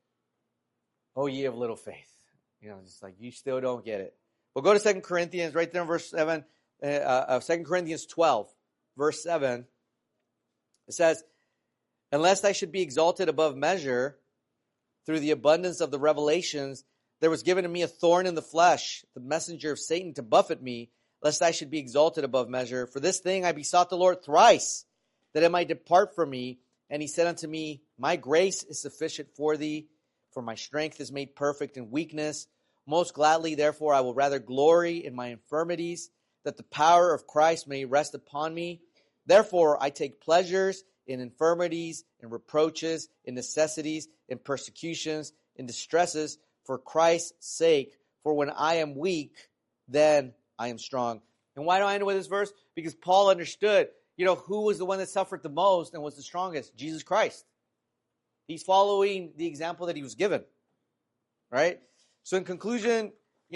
oh, ye of little faith. Just you still don't get it. Well, go to 2 Corinthians, right there in verse 7, 2 Corinthians 12, verse 7. It says, unless I should be exalted above measure through the abundance of the revelations, there was given to me a thorn in the flesh, the messenger of Satan to buffet me, lest I should be exalted above measure. For this thing I besought the Lord thrice, that it might depart from me. And he said unto me, my grace is sufficient for thee, for my strength is made perfect in weakness. Most gladly, therefore, I will rather glory in my infirmities, that the power of Christ may rest upon me. Therefore, I take pleasures in infirmities, in reproaches, in necessities, in persecutions, in distresses, for Christ's sake. For when I am weak, then I am strong. And why do I end with this verse? Because Paul understood, who was the one that suffered the most and was the strongest? Jesus Christ. He's following the example that he was given, right? So in conclusion,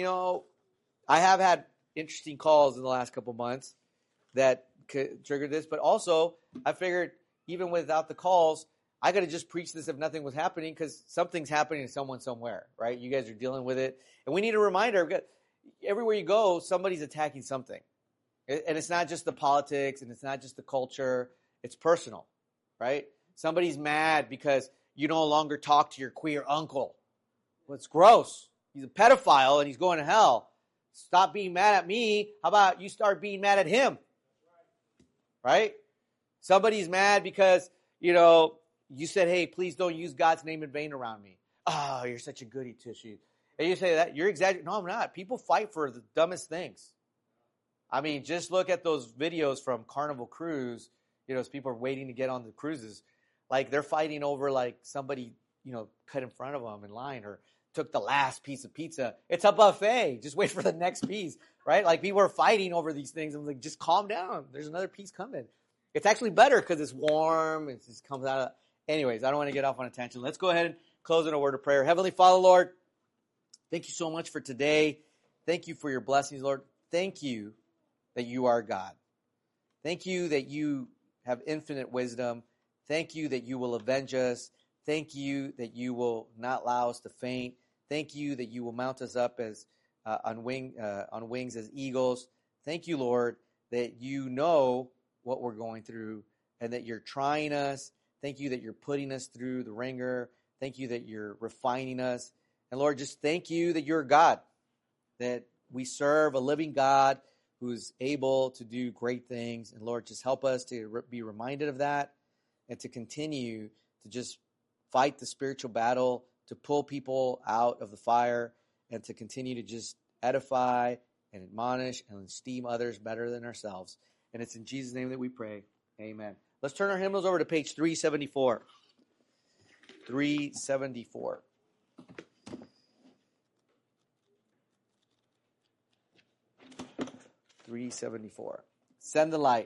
I have had interesting calls in the last couple months that could trigger this, but also I figured even without the calls, I could have just preached this if nothing was happening, because something's happening to someone somewhere, right? You guys are dealing with it. And we need a reminder. Everywhere you go, somebody's attacking something. And it's not just the politics, and it's not just the culture. It's personal, right? Somebody's mad because you no longer talk to your queer uncle. Well, it's gross. He's a pedophile and he's going to hell. Stop being mad at me. How about you start being mad at him? Right? Somebody's mad because, you said, hey, please don't use God's name in vain around me. Oh, you're such a goody two-shoes. And you say that, you're exaggerating. No, I'm not. People fight for the dumbest things. Just look at those videos from Carnival Cruise. As people are waiting to get on the cruises. They're fighting over, somebody, cut in front of them in line or took the last piece of pizza. It's a buffet. Just wait for the next piece, right? People are fighting over these things. I'm like, just calm down. There's another piece coming. It's actually better because it's warm. It just comes out of, Anyways, I don't want to get off on a tangent. Let's go ahead and close in a word of prayer. Heavenly Father, Lord, thank you so much for today. Thank you for your blessings, Lord. Thank you that you are God. Thank you that you have infinite wisdom. Thank you that you will avenge us. Thank you that you will not allow us to faint. Thank you that you will mount us up as on wings as eagles. Thank you, Lord, that you know what we're going through and that you're trying us. Thank you that you're putting us through the ringer. Thank you that you're refining us. And Lord, just thank you that you're God, that we serve a living God who's able to do great things. And Lord, just help us to be reminded of that and to continue to just fight the spiritual battle, to pull people out of the fire, and to continue to just edify and admonish and esteem others better than ourselves. And it's in Jesus' name that we pray. Amen. Let's turn our hymnals over to page 374. 374. Send the light.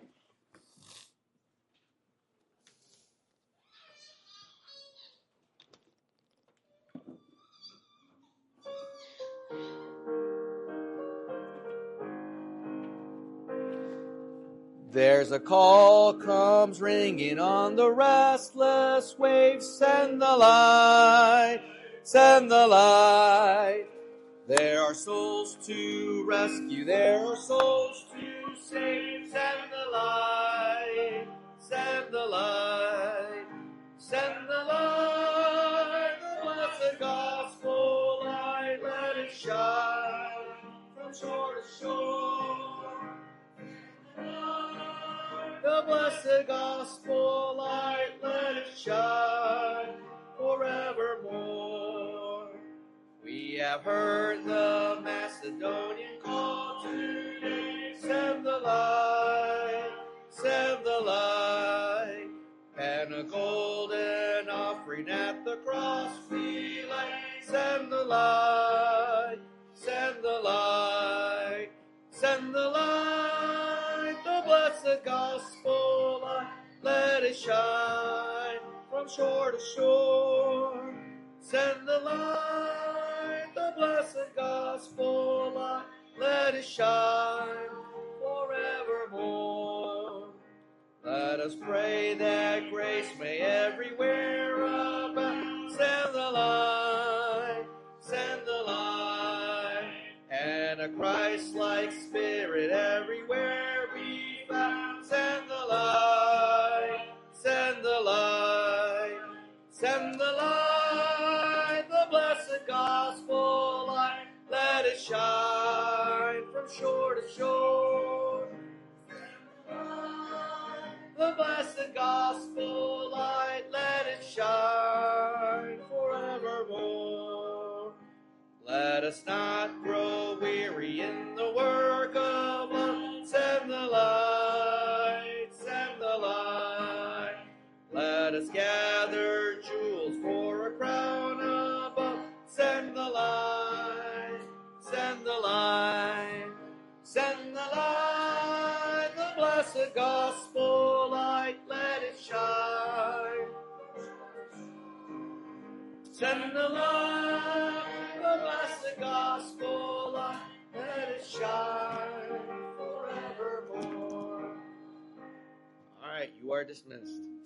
There's a call comes ringing on the restless waves. Send the light, send the light. There are souls to rescue, there are souls to save. Send the light, send the light, send the light. The blessed gospel light, let it shine from shore to shore. The blessed gospel light, let it shine forevermore. We have heard the Macedonian call today. Send the light, send the light. And a golden offering at the cross we lay. Send the light, send the light, send the light. The blessed gospel light, let it shine from shore to shore. Send the light, the blessed gospel light, let it shine forevermore. Let us pray that grace may everywhere abound. Send the light, send the light, and a Christ-like spirit everywhere be found. Send the light, send the light, send the light. The blessed gospel light, let it shine from shore to shore. The blessed gospel light, let it shine forevermore. Let us not grow weary in the work of love. Send the light, send the light. Let us gather jewels for a crown above. Send the light, send the light, send the light. The blessed gospel light, let it shine. Send the light, the blessed gospel light, let it shine forevermore. All right, you are dismissed.